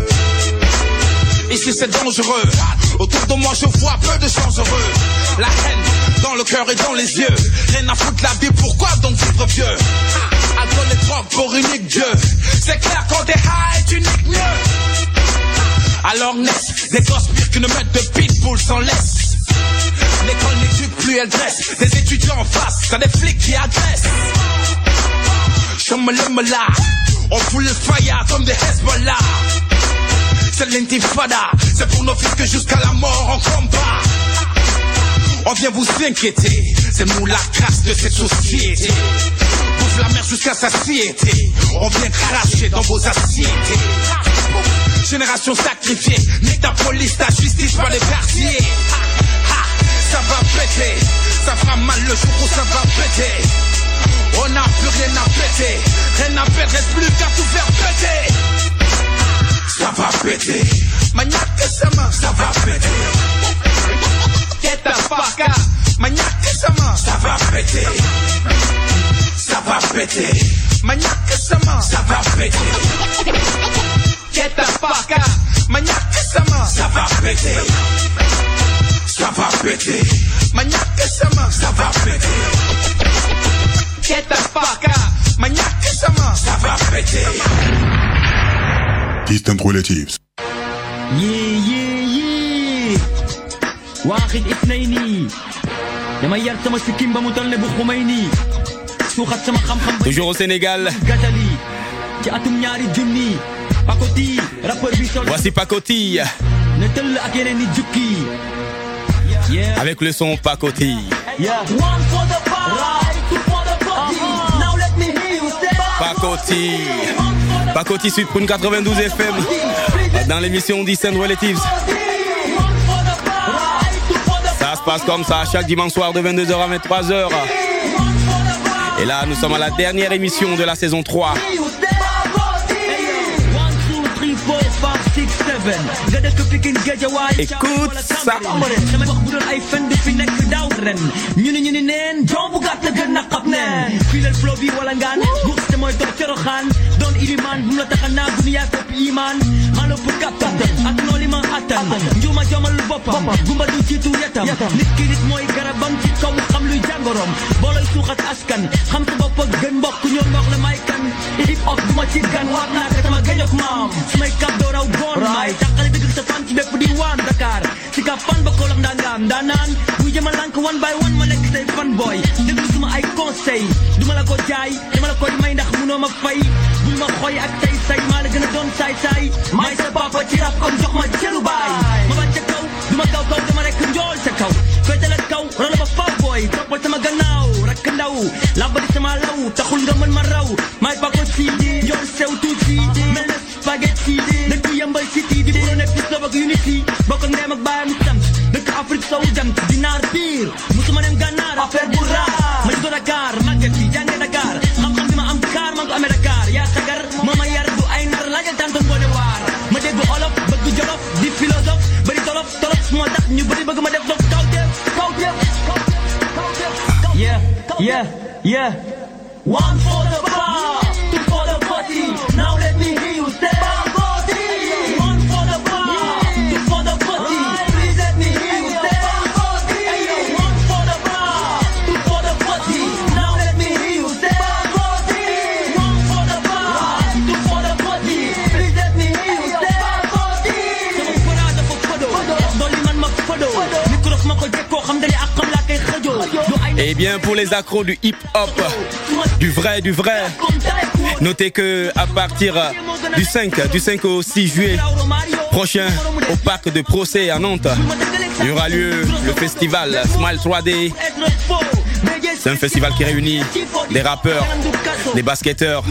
Ici c'est dangereux, autour de moi je vois peu de gens heureux. La haine dans le cœur et dans les yeux. Rien à foutre la vie, pourquoi donc vivre vieux? Alcool et drogue pour unique Dieu. C'est clair quand t'es high tu niques mieux. Alors naissent des gosses pires qu'une meute de pitbull sans laisse. L'école n'éduque plus, elle dresse des étudiants en face, t'as des flics qui agressent. Chamalumala, on fout le fire comme des Hezbollah. C'est l'intifada, c'est pour nos fils que jusqu'à la mort on combat. On vient vous inquiéter, c'est nous la crasse de cette société. Bouffe la mer jusqu'à satiété, on vient cracher dans vos assiettes. Génération sacrifiée, n'est ta police, ta justice, pas les quartiers. Ça va péter, ça fera mal le jour où ça va péter. On n'a plus rien à péter, rien à perdre, reste plus qu'à tout faire péter. Ça va péter, maniaque sama, ça va péter. Get the fuck up, maniaque sama, ça va péter. Ça va péter, maniaque sama, ça va péter. Get the fuck up, maniaque sama, ça va péter. Ça va péter, maniaque sama, ça va péter. Distant Relatives. Yeah, yeah, yeah. واحد اثنين لما يرتم السكين بمطل نبو خميني سوخت سما خم خم Toujours au Sénégal. قتلي جاءتم ناري جني باكوتي رابر بيسول Voici Pacotille. نتل أكيرني جوكي Avec le son Pacotille. Yeah. One for the bar, two for the body. Now let me hear you say Pacotille. Pacotille sur Prune quatre-vingt-douze F M. Dans l'émission Distant Relatives. Ça se passe comme ça chaque dimanche soir de vingt-deux heures à vingt-trois heures. Et là, nous sommes à la dernière émission de la saison trois. Écoute ça. Fan ci bépp di waan Dakar ci ka fan ba kolam dangam danan bu jëma lank one by one ma nekk say fan boy déglu suma ay conseil duma la ko jaay dama la koy may ndax munoo ma fay bul ma xoy ak tay say maa la gën a doon saay saay may sa papa ci rap comme jox ma jëlu baay ma ba ca kaw duma kaw kaw dama rek njool sa kaw féetale kaw rana ba faw boy toppal sama gannaaw rakk ndaw lambadi sama law taxul nga mën ma raw may pako ci njool sew tuuti mel na spaghetti dëkk yambal city di bu nekk ci sobak unity bokk ak ndeem ak baayam sant dëkk Afrique sow jant di naar biir musuma dem gànnaar affaire bu raar ma juddoo Dakar màgget fi jàngee Dakar xam-xam bi ma am kaar man ko amee Dakar yaa sagar moo ma yar du ay nar laajal tanton boole waar ma dégg olof bëgg jolof di philosophe bëri tolof tolof moo tax ñu bëri bëgg ma def dof kawteef kawteef yeah yeah yeah one for the bar two for the party now let me hear you say Et bien pour les accros du hip-hop, du vrai, du vrai, notez que à partir du cinq, du cinq au six juillet prochain au parc de Procès à Nantes, il y aura lieu le festival Smile trois D. C'est un festival qui réunit des rappeurs, des basketteurs.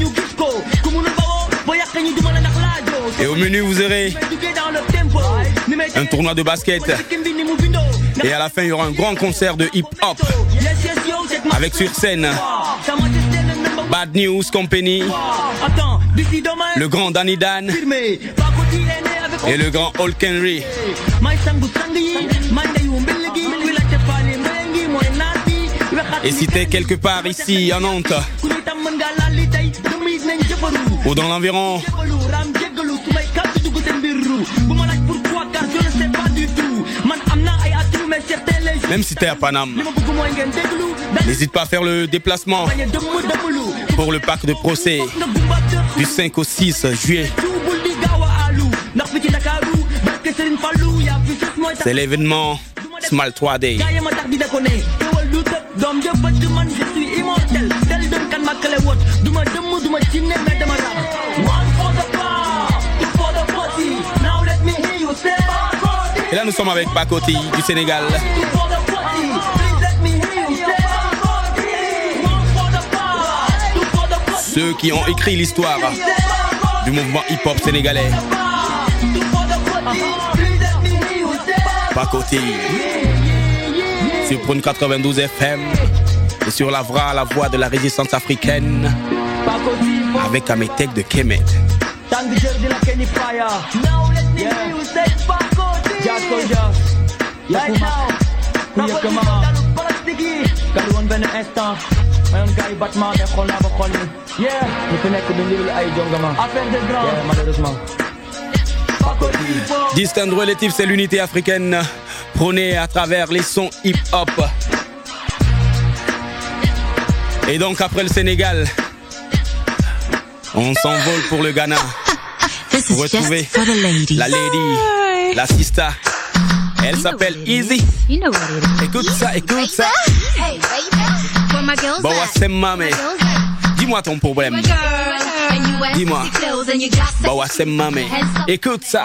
Et au menu vous aurez un tournoi de basket. Et à la fin il y aura un grand concert de hip-hop avec sur scène Bad News Company, le grand Danny Dan et le grand Hulk Henry. Et si t'es quelque part ici à Nantes ou dans l'environ, même si t'es à Paname, n'hésite pas à faire le déplacement pour le parc de Procès du cinq au six juillet. C'est l'événement Smile trois D. Et là nous sommes avec Pacotille du Sénégal. Ceux qui ont écrit l'histoire du mouvement hip-hop sénégalais. Pacotille sur Prune quatre-vingt-douze F M et sur la V R A, la voix de la résistance africaine, avec Ametek de Kemet. Mayon kay Batman de xol na ba xol ni yeah ñu fi nekk du lul ay jongama affaire de grand yeah, malheureusement Distant Relatives, c'est l'unité africaine prônée à travers les sons hip-hop. Et donc après le Sénégal, on s'envole pour le Ghana. Pour retrouver la lady, la sista. Elle s'appelle Easy. Écoute ça, écoute ça. Bah ouais, c'est mamé. Dis-moi ton problème. Dis-moi. Bah ouais, c'est mamé. Écoute ça.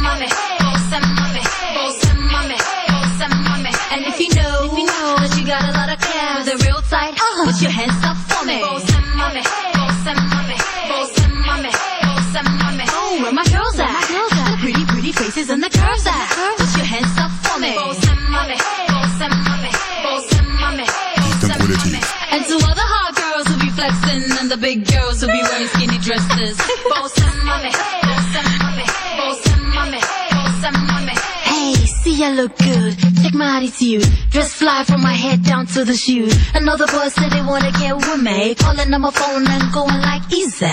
And if you know, if you know that you got a lot of cash, the real tight, uh-huh. Put your hands up for me. Boss and mommy, boss and mommy, boss and mommy, boss and mommy. Oh, where my girls at? The pretty, pretty faces and the curves at. Put your hands up for me. Boss and mommy, boss and mommy, boss and mommy, boss and mommy. And to all the hot girls who be flexing and the big girls who be wearing skinny dresses. Boss and mommy, boss and mommy, boss and mommy, boss and mommy. Hey, see I look good. Check my attitude. Dress fly from my head down to the shoes. Another boy said they wanna get with me. Calling on my phone and going like easy.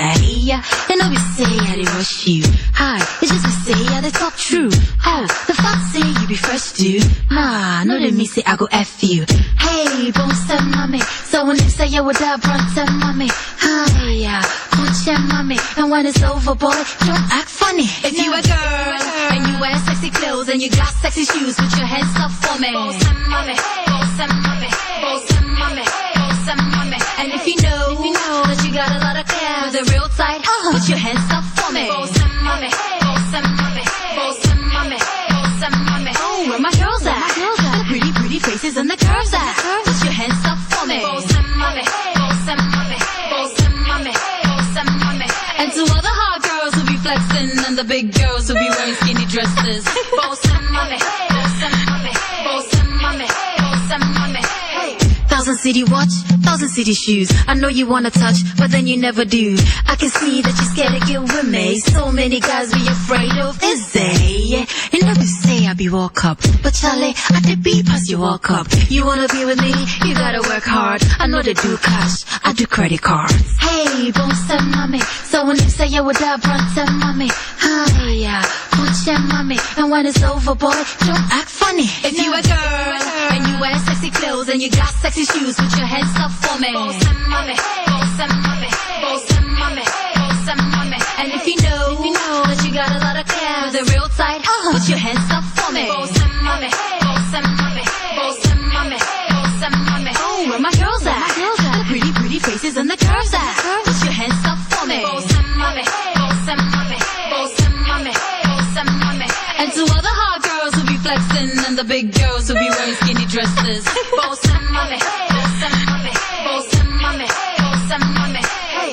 And I be say I they rush you. Hi, it's just me say I they talk true. Oh, the fox say you be fresh dude. Ah, no let me say I go F you. Hey, boss and mommy. So when they say you would have brunch and mommy. Hi, yeah, coach and mommy. And when it's over, boy, don't act funny. If you a girl and you wear sexy clothes and you got sexy shoes, put your hands up for me. Boss and mommy, boss and mommy, boss and mommy, boss and mommy. And if you know, if you know that you got a lot of cash, the real tight, uh-huh. Put your hands up for me. Boss and mommy, boss and mommy, boss and mommy, boss and mommy. Oh, where my girls at? The pretty, pretty faces and the curves at. Put your hands up for me. Boss and mommy, boss and mommy, boss and mommy, boss and mommy. And to all the hot girls who be flexing and the big girls who be wearing skinny dresses. Boss and mommy, boss and mommy, boss and mommy, boss and mommy. Hey. Thousand city watch, thousand city shoes. I know you wanna touch, but then you never do. I can see that you're scared to get with me. So many guys be afraid of Izzy. And never say I be walk up, but Charlie, I did be pass you walk up. You wanna be with me? You gotta work hard. I know they do cash, I do credit cards. Hey, boss and mommy. So when you say you would have brunch and mommy. Hi, yeah, coach and mommy. And when it's over, boy, don't act funny. If you a girl and you wear sexy clothes and you got sexy shoes, put your hands up for me. Boss and mommy, boss and mommy, boss and mommy, boss and mommy. And if you know, if you know that you got a lot of cash, the real tight, uh-huh. Put your hands up for me. Boss and mommy, boss and mommy, boss and mommy, boss and mommy. Oh, where my girls at? The pretty, pretty faces and the curves at. Put your hands up for me. Boss and mommy, boss and mommy, boss and mommy, boss and mommy. And to all the hot girls who be flexing and the big girls who be wearing skinny dresses. Boss and mommy, boss and mommy, boss and mommy, boss and mommy. Hey.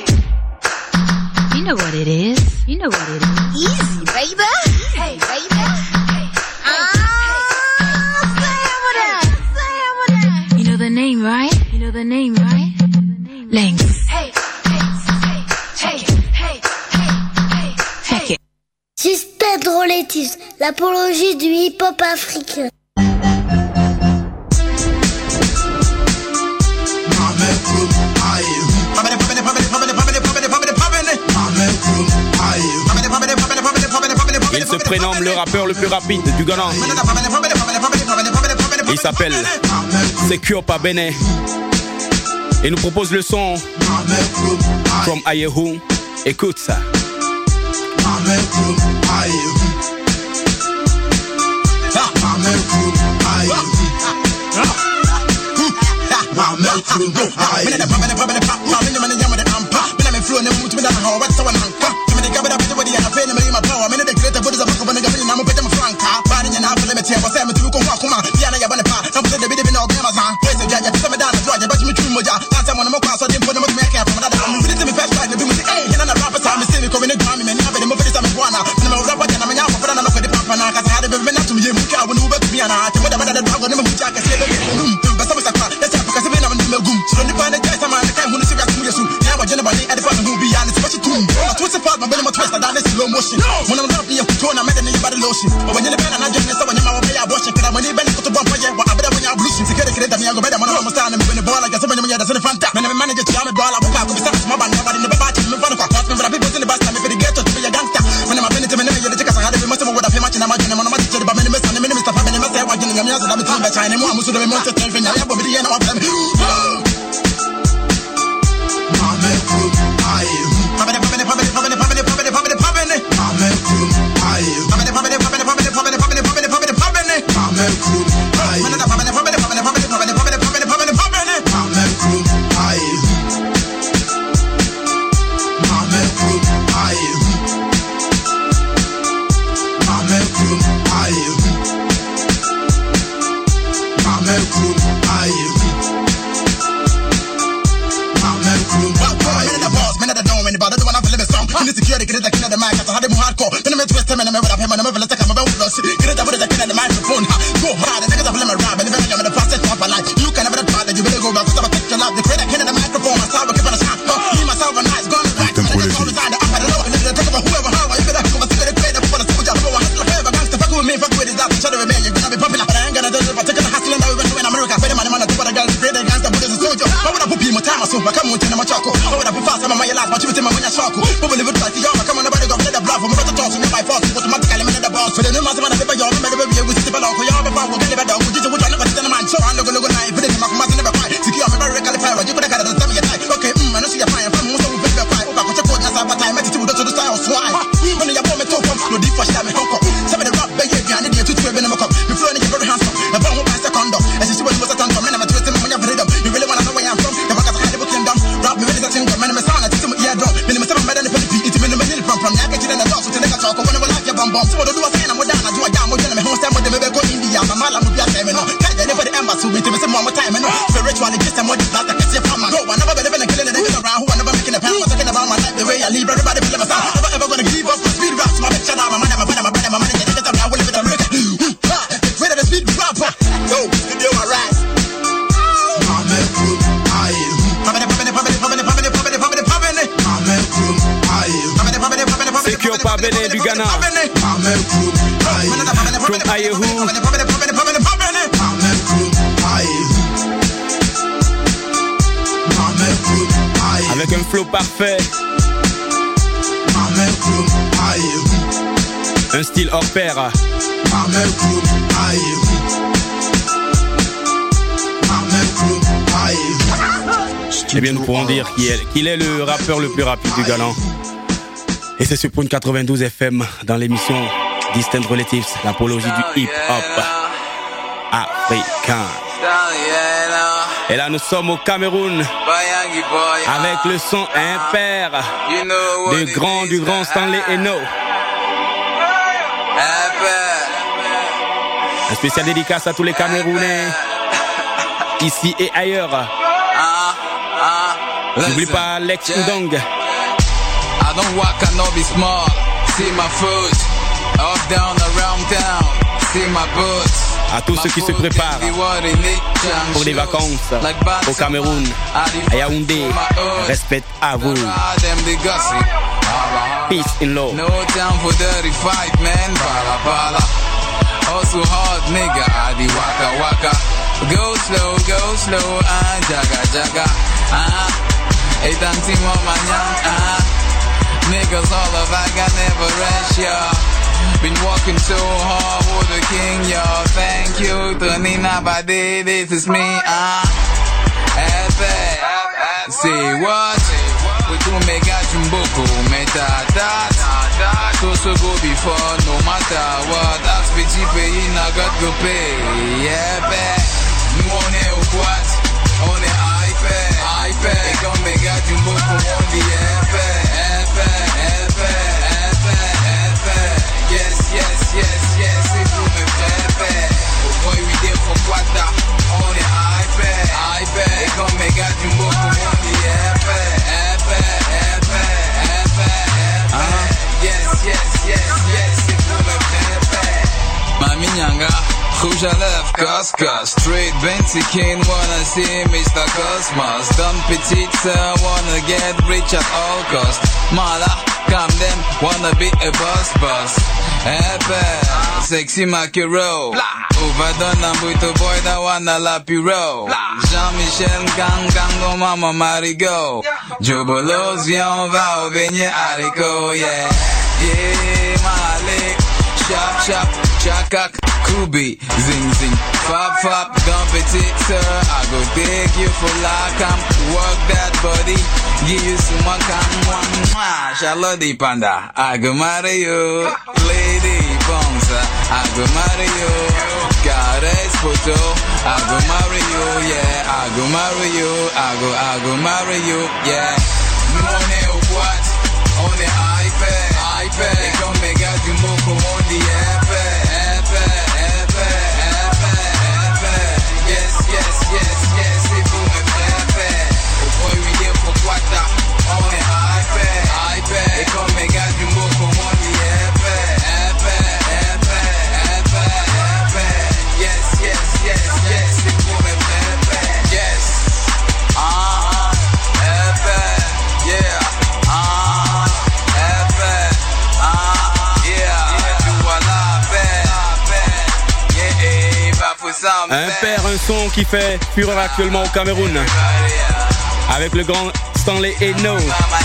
You know what it is. You know what it is. Easy, baby. Hey, baby. Ah, say it with that. Say it with that. You know the name, right? You know the name, right? Length. Hey, hey, hey, check it. Hey, hey, hey, check it. Sister Drôletis, l'apologie du hip-hop africain. Il se prénomme le rappeur le plus rapide du Ghana. Il s'appelle Secure Pa Bene et nous propose le son From Ayehu. Écoute ça. Amen. In the security, get it like in the mic, I had them hardcore. Then I met West Ham and I met him and I met him. I'm about to get it up with the king of the microphone. Go hard, and I got a blame around, and then I'm the fastest one for life. You can never try that you better go back to the picture love. The credit king of the microphone, I saw a kid on a shot. Me, myself, and I, gone right. I just all the time, I'm at the low, and then take over whoever, how you better come and see the credit for the soldier. Go hustle, forever, gangster, fuck with me, fuck with it, that's the shadow of me. You're gonna be popular, but I ain't gonna do it. But take the hustling that we went to in America, for the money, man, I do what I got to create a gangster, but there's a soldier. Why would I put people time, so I come with them, I'm a choco. Why would I put fast, I'm a my last, but you with him, I'm a choco. Who will live it like the yard, come on, nobody got the blood, I'm about to talk to me by force, automatically, I'm in the boss. For the new master, I'm a paper, you're a baby, we sit along, we are a power, we'll get it better, we just would never sit in a man, so I'm not gonna go live, but then I'm a never fight. Secure, I'm very qualified, you could have got it, tell me a time. Okay, mm, I know she a fine, I'm most of the people fight, over, what's your code, that's our time, attitude, to the style, swine. When you want me to come, no deep for shame, Hong Kong. Some of the rap, behavior, I need you to twelve in the cup. You're flowing, you're very handsome. The bomb will pass a condom. As you see what you was a ton from, and I'm a twist when you're freedom. You really wanna know where I'm from? The back of the high kingdom. Rap me, really, that's in the man, I'm a sound, I teach him eardrum. Then I'm a seven man, and it's in the middle from from Yankee to the dog, so to make a talk, when I will like your bomb bomb. So what do I say? I'm down, I do a jam, I'm home, stand with them, maybe go India. My mother will be a time, and all. Can't get for the embassy, we do some more time, and all. Spiritually, just some more, just like I can see from my go. I never believe in a killing, and they're around who I never making a pound. I'm talking about my life, the way I leave, everybody feel my sound. Never ever gonna give up, speed raps, my bitch, my money, my money, my money, my money, get it up, I will live it, I'm ready. Ready to speed rapper. Yo, video my rise. Amen, group, I am. Secure Pabene du Ghana. From Ayehu. Avec un flow parfait. Un style hors pair. Eh bien, nous pourrons dire qu'il est, qu'il est le rappeur le plus rapide du Ghana. Et c'est sur Prune quatre-vingt-douze F M dans l'émission Distant Relatives, l'apologie du hip-hop africain. Et là, nous sommes au Cameroun avec le son impair du grand, du grand Stanley Eno. Un spécial dédicace à tous les Camerounais, ici et ailleurs. N'oublie pas Lex Udong. I don't walk, I know be small. See my foot, up, down, around town. See my boots. À tous ceux qui se préparent pour des vacances au Cameroun, à Yaoundé, respect à vous. Peace in love. No time for dirty fight, man. Bala bala. Also hard, nigga. Adi waka waka. Go slow, go slow. Ah, jaga jaga. Ah, hey, dancing on my young. Ah, niggas all of I got never rest, y'all. Been walking so hard with the king, y'all. Thank you, Tony Nabade. This is me, ah. Uh, say what? We do mega jumboko, meta that. So so go before, no matter what. Ask me cheap, in I got go pay. Yeah, bet. No one else what? On the iPad, iPad. They gon' mega jumboko on the iPad, iPad, iPad, iPad, iPad. Yes, yes, yes, yes. It's on the iPad. Boy, we there for quarter. On the iPad, iPad. They gon' mega jumboko on the iPad, iPad, iPad, iPad, iPad. Yes, yes, yes, yes. It's on the iPad. Mami Nyanga. Rouge à lèvres, Coscos. Straight Benty King, wanna see Mister Cosmos. Dumb petite sir, wanna get rich at all costs. Mala, calm them, wanna be a boss boss. Epe, sexy Makiro. Overdone and with a boy that wanna lap you roll. Jean-Michel Gang Gang, no mama Marigo. Jobolos, viens, on va au beignet haricot, yeah. Yeah, Malik. Chop, chop, chakak. Kubi, zing zing, fab fab, dump it, sir. I go take you for lakam, work that body, give you some makam, mwah, Charlotte Panda. I go marry you, lady Bonza. I go marry you, Gares photo. I go marry you, yeah. I go marry you, I go, I go marry you, yeah. Money what? On the iPad, iPad. They gon' make out you move on the iPad. Yes, yes, yes, it's on the iPad. Oh boy, we there for quarter. On the iPad, iPad. They come Un père, un son qui fait fureur actuellement au Cameroun. Avec le grand Stanley Eno.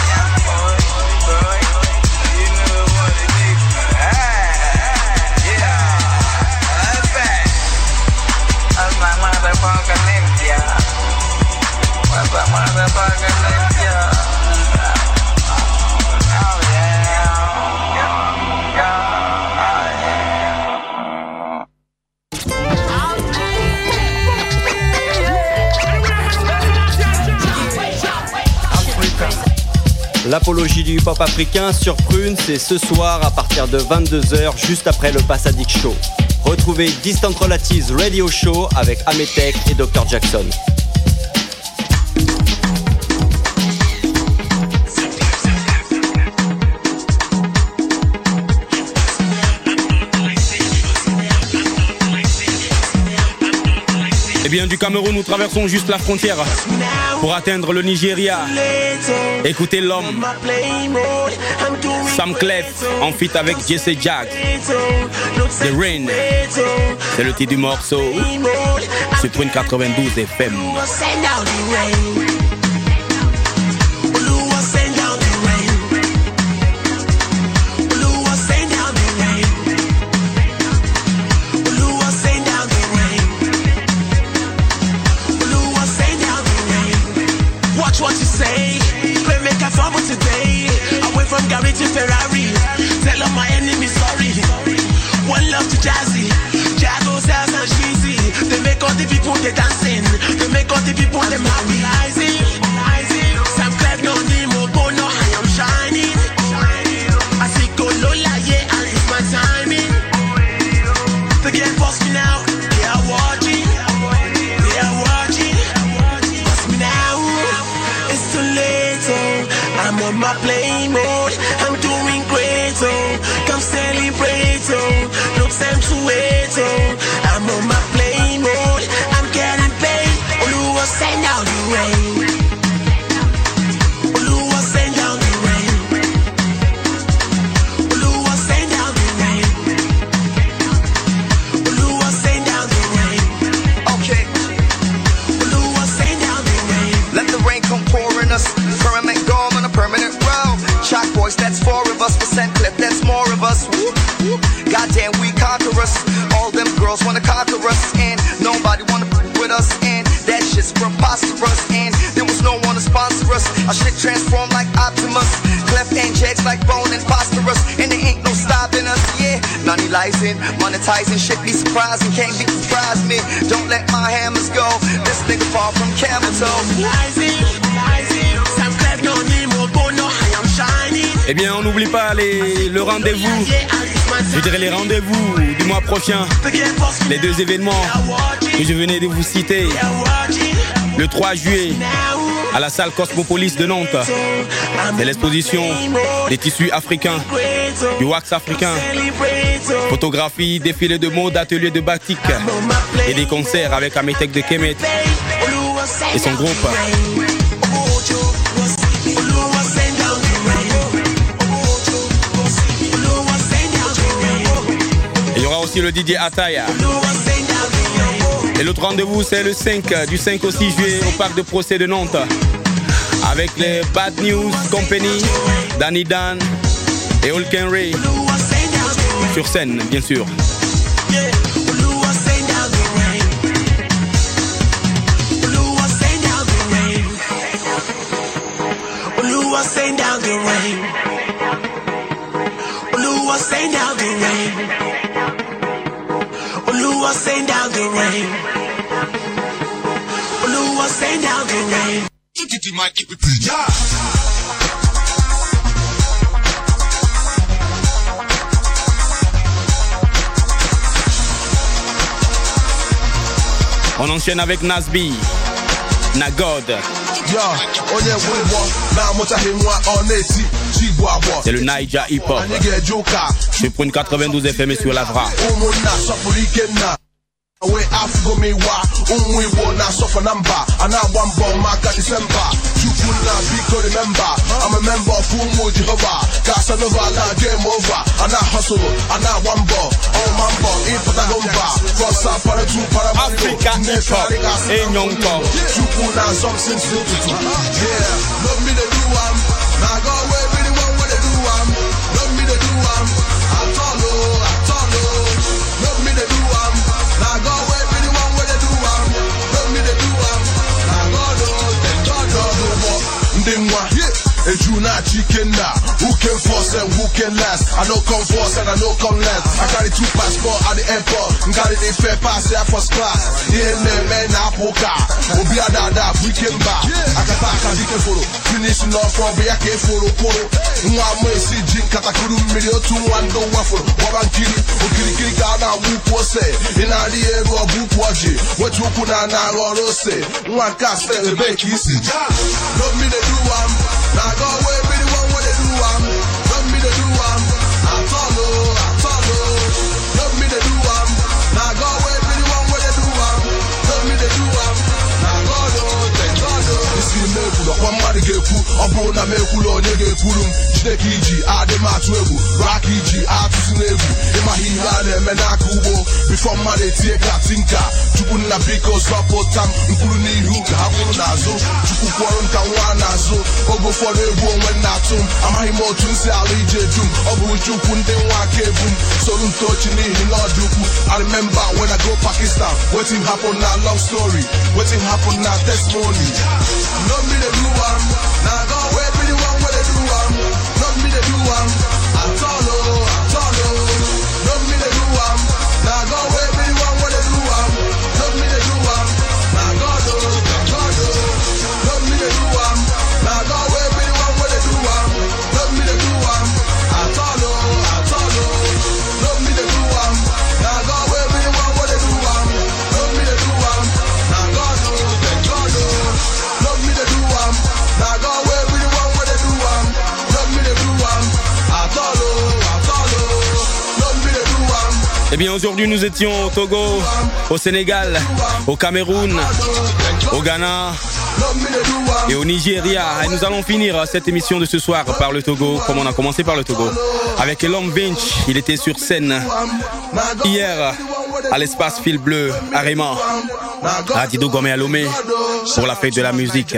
L'apologie du hip-hop africain sur Prune, c'est ce soir à partir de vingt-deux heures, juste après le Passadik Show. Retrouvez Distant Relatives Radio Show avec Ametek et docteur Jackson. Eh bien, du Cameroun, nous traversons juste la frontière pour atteindre le Nigeria. Écoutez l'homme, Sam Clef, en feat avec Jesse Jack. The Rain, c'est le titre du morceau. C'est Prune quatre-vingt-douze F M. What you say? Play make a fumble today. I went from Gary to Ferrari. Tell all my enemies sorry. One love to Jazzy. Jago Sales and Sheezy. They make all the people they dancing. They make all the people they mobilizing. Sam Clef no Nemo Bono. I am shining. I see Kolola, yeah, and it's my timing. They can't bust me now. They are watching. They are watching. Bust me now. It's too late, oh. I'm on my play mode. I'm doing great, oh. Come celebrate, oh. No time to wait, oh. I'm on my play mode. I'm getting paid. Oluwa send down the rain. Oluwa send down the rain. Oluwa send down the rain. Oluwa send down the rain. Okay. Oluwa send down the rain. Let the rain come pouring us. Permanent gone on a permanent road. Chalk boys, that's four of us. Percent clip, that's more of us. Whoop, whoop. Goddamn, we conquer us. All them girls wanna conquer us, and nobody wanna f with us. And that shit's preposterous. And there was no one to sponsor us. Our shit transformed like Optimus. Cleft and Jags like Bone and Phosphorus. And there ain't no stopping us, yeah. Monetizing, monetizing, shit be surprising. Can't be surprised me. Don't let my hammers go. This nigga fall from camel toe. Eh bien, on n'oublie pas les, le rendez-vous, je dirais les rendez-vous du mois prochain, les deux événements que je venais de vous citer. Le trois juillet, à la salle Cosmopolis de Nantes, c'est l'exposition des tissus africains, du wax africain, photographie, défilé de mode, atelier de batik et des concerts avec Ametek de Kemet et son groupe. Il y aura aussi le D J Ataya. Et l'autre rendez-vous, c'est le cinq, du cinq au six juillet au parc de procès de Nantes. Avec les Bad News Company, Danny Dan et Hulken Ray. Sur scène, bien sûr. Send down the rain. Oluwa send down the rain. Oluwa send down the rain. Oluwa send down the rain. On enchaîne avec Nasby, Nagod. C'est le Naija Hip Hop. C'est pour une quatre-vingt-douze F M sur la V R A. We have go me wa, umwe wo na so for number, and I one bomb mark at December. Chukuna Biko remember, I'm a member of Fumu Jehovah. Casanova na game over. And I hustle, and I one ball. Oh man ball, in Patagomba. From South Para to Paramount. Africa hip-hop et Nyonko. Chukuna something still to do. Yeah, love me the do am. Now go away really one way to do am. Love me the do am. I tell you, I tell you. Love me the do am. Now go away really one way to do am. Love me the do am. Now go do, then go do more. Ndingwa, yeah. A Juna chicken now. Who can force and who can last? I know come force and I know come last. I carry two passport at the airport. Got it in fair pass there first class. Yeah, man, man, now poker. Obi adada, we can buy. I can talk and you can follow. Finishing off from me, I can follow. Polo. Mwa mwe si jin katakuru million two one do waffle. Wabankiri, okiri kiri kana wuku ose. Ina di ego buku waji. What you kuna na rose. Mwa kase ebe kisi. Love me the do am. Now go away, be the one where they do am. Love me the do am. I tell you, I tell you. Love me the do am. Now go away, be the one where they do am. Love me the do am. Now go do, then go do. This is me kulo, kwa mari geku. Obo na me kulo, nyege kulum. Jide kiji, ade matuegu. Rakiji, atusinegu. Ema hiyane mena kubo. Before mari tie katinka. Chukun na biko swapotam. Nkulu ni huka, hakulu nazo. Chukukwaru nkawa nazo. Ogo for the room when not home. I'm a himo to say I'll lead you doom. Ogo with you kun den wake boom. So don't touch me in Lord Duku. I remember when I go Pakistan. What thing happened now, long story. What thing happened now, testimony. Love me the do am. Now go away, be the one where they do am. Love me the do am. I tell you, I tell you. Love me the do am. Now go away, be the one where they do am. Love me the do am. Now go do, go do. Love me the do am. Now go away, be the one where they do am. Love me the do am. I tell you, I tell you. Love me the do am. Now go away, be the one where they do am. Love me the do am. Now go do, then go do. Love me the do am. Now go away, be the one where they do am. Love me the do am. I tell you, I tell you. Love me the do am. Eh bien aujourd'hui nous étions au Togo, au Sénégal, au Cameroun, au Ghana et au Nigeria. Et nous allons finir cette émission de ce soir par le Togo, comme on a commencé par le Togo, avec Elom Vinch. Il était sur scène hier à l'espace Fil Bleu à Raymond, à Dido Gomé à Lomé, pour la fête de la musique.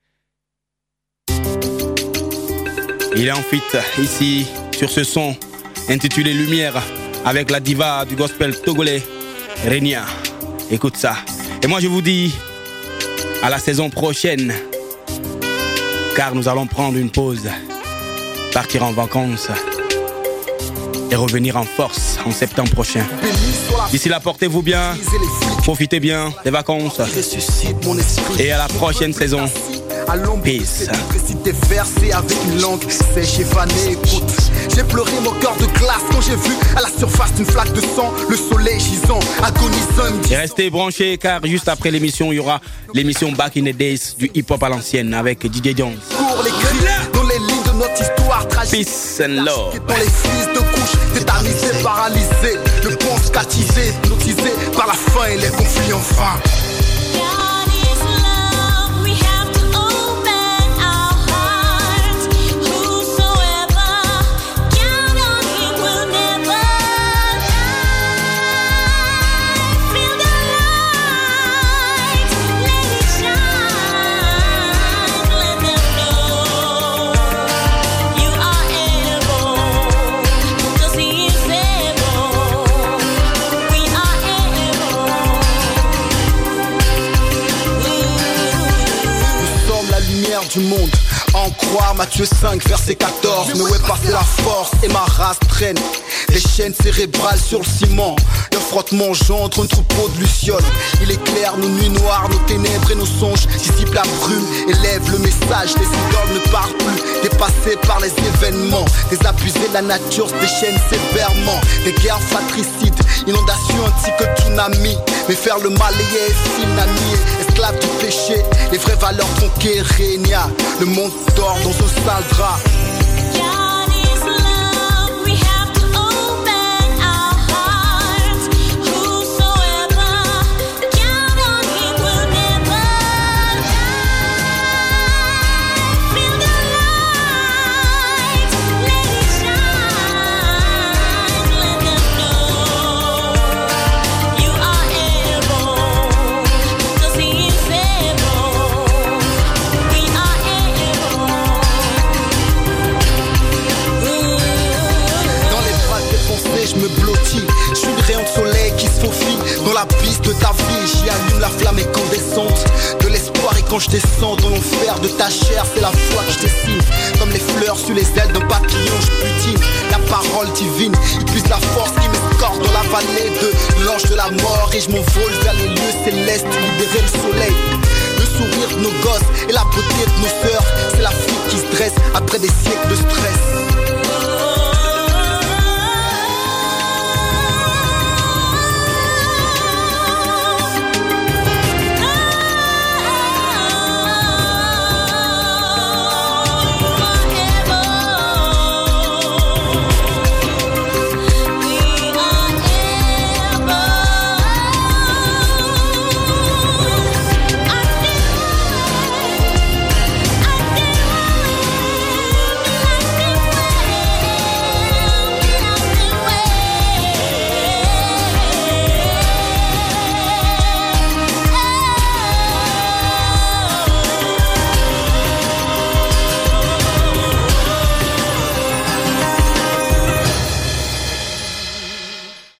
Il est en feat ici sur ce son intitulé Lumière avec la diva du gospel togolais, Renia. Écoute ça. Et moi je vous dis à la saison prochaine, car nous allons prendre une pause, partir en vacances et revenir en force en septembre prochain. D'ici là, portez-vous bien, profitez bien des vacances et à la prochaine saison. Peace. Versé avec une langue sèche et fanée, écoute. J'ai pleuré mon cœur de glace quand j'ai vu à la surface d'une flaque de sang le soleil gisant, agonisant. Et restez branchés car juste après l'émission, il y aura l'émission Back in the Days du hip-hop à l'ancienne avec D J Jones. Pour les cris dans les lignes de notre histoire tragique. Peace and love. Dans les fils de couches, tétanisés, paralysés, le pont scatisé, hypnotisé par la faim et les conflits enfin. Du monde, en croire Matthieu cinq verset quatorze. Mais où est passée la force et ma race traîne des chaînes cérébrales sur le ciment. Le frottement gendre un troupeau de lucioles. Il éclaire nos nuits noires, nos ténèbres et nos songes. Dissipe la brume, élève le message. Les idoles ne parlent plus, dépassés par les événements. Désabusés de la nature se déchaîne sévèrement. Des guerres fratricides, inondations ainsi que tsunami. Mais faire le mal est inanimé, esclave du péché. Les vraies valeurs tronquées régnent. Le monde dort dans un sale drap. la piste de ta vie, j'y allume la flamme incandescente de l'espoir. Et quand je descends dans l'enfer de ta chair, c'est la foi que je dessine. Comme les fleurs sur les ailes d'un papillon, je butine la parole divine. Il puise la force qui m'escorte dans la vallée de l'ange de la mort. Et je m'envole vers les lieux célestes, libérer le soleil. Le sourire de nos gosses et la beauté de nos sœurs, c'est l'Afrique qui se dresse après des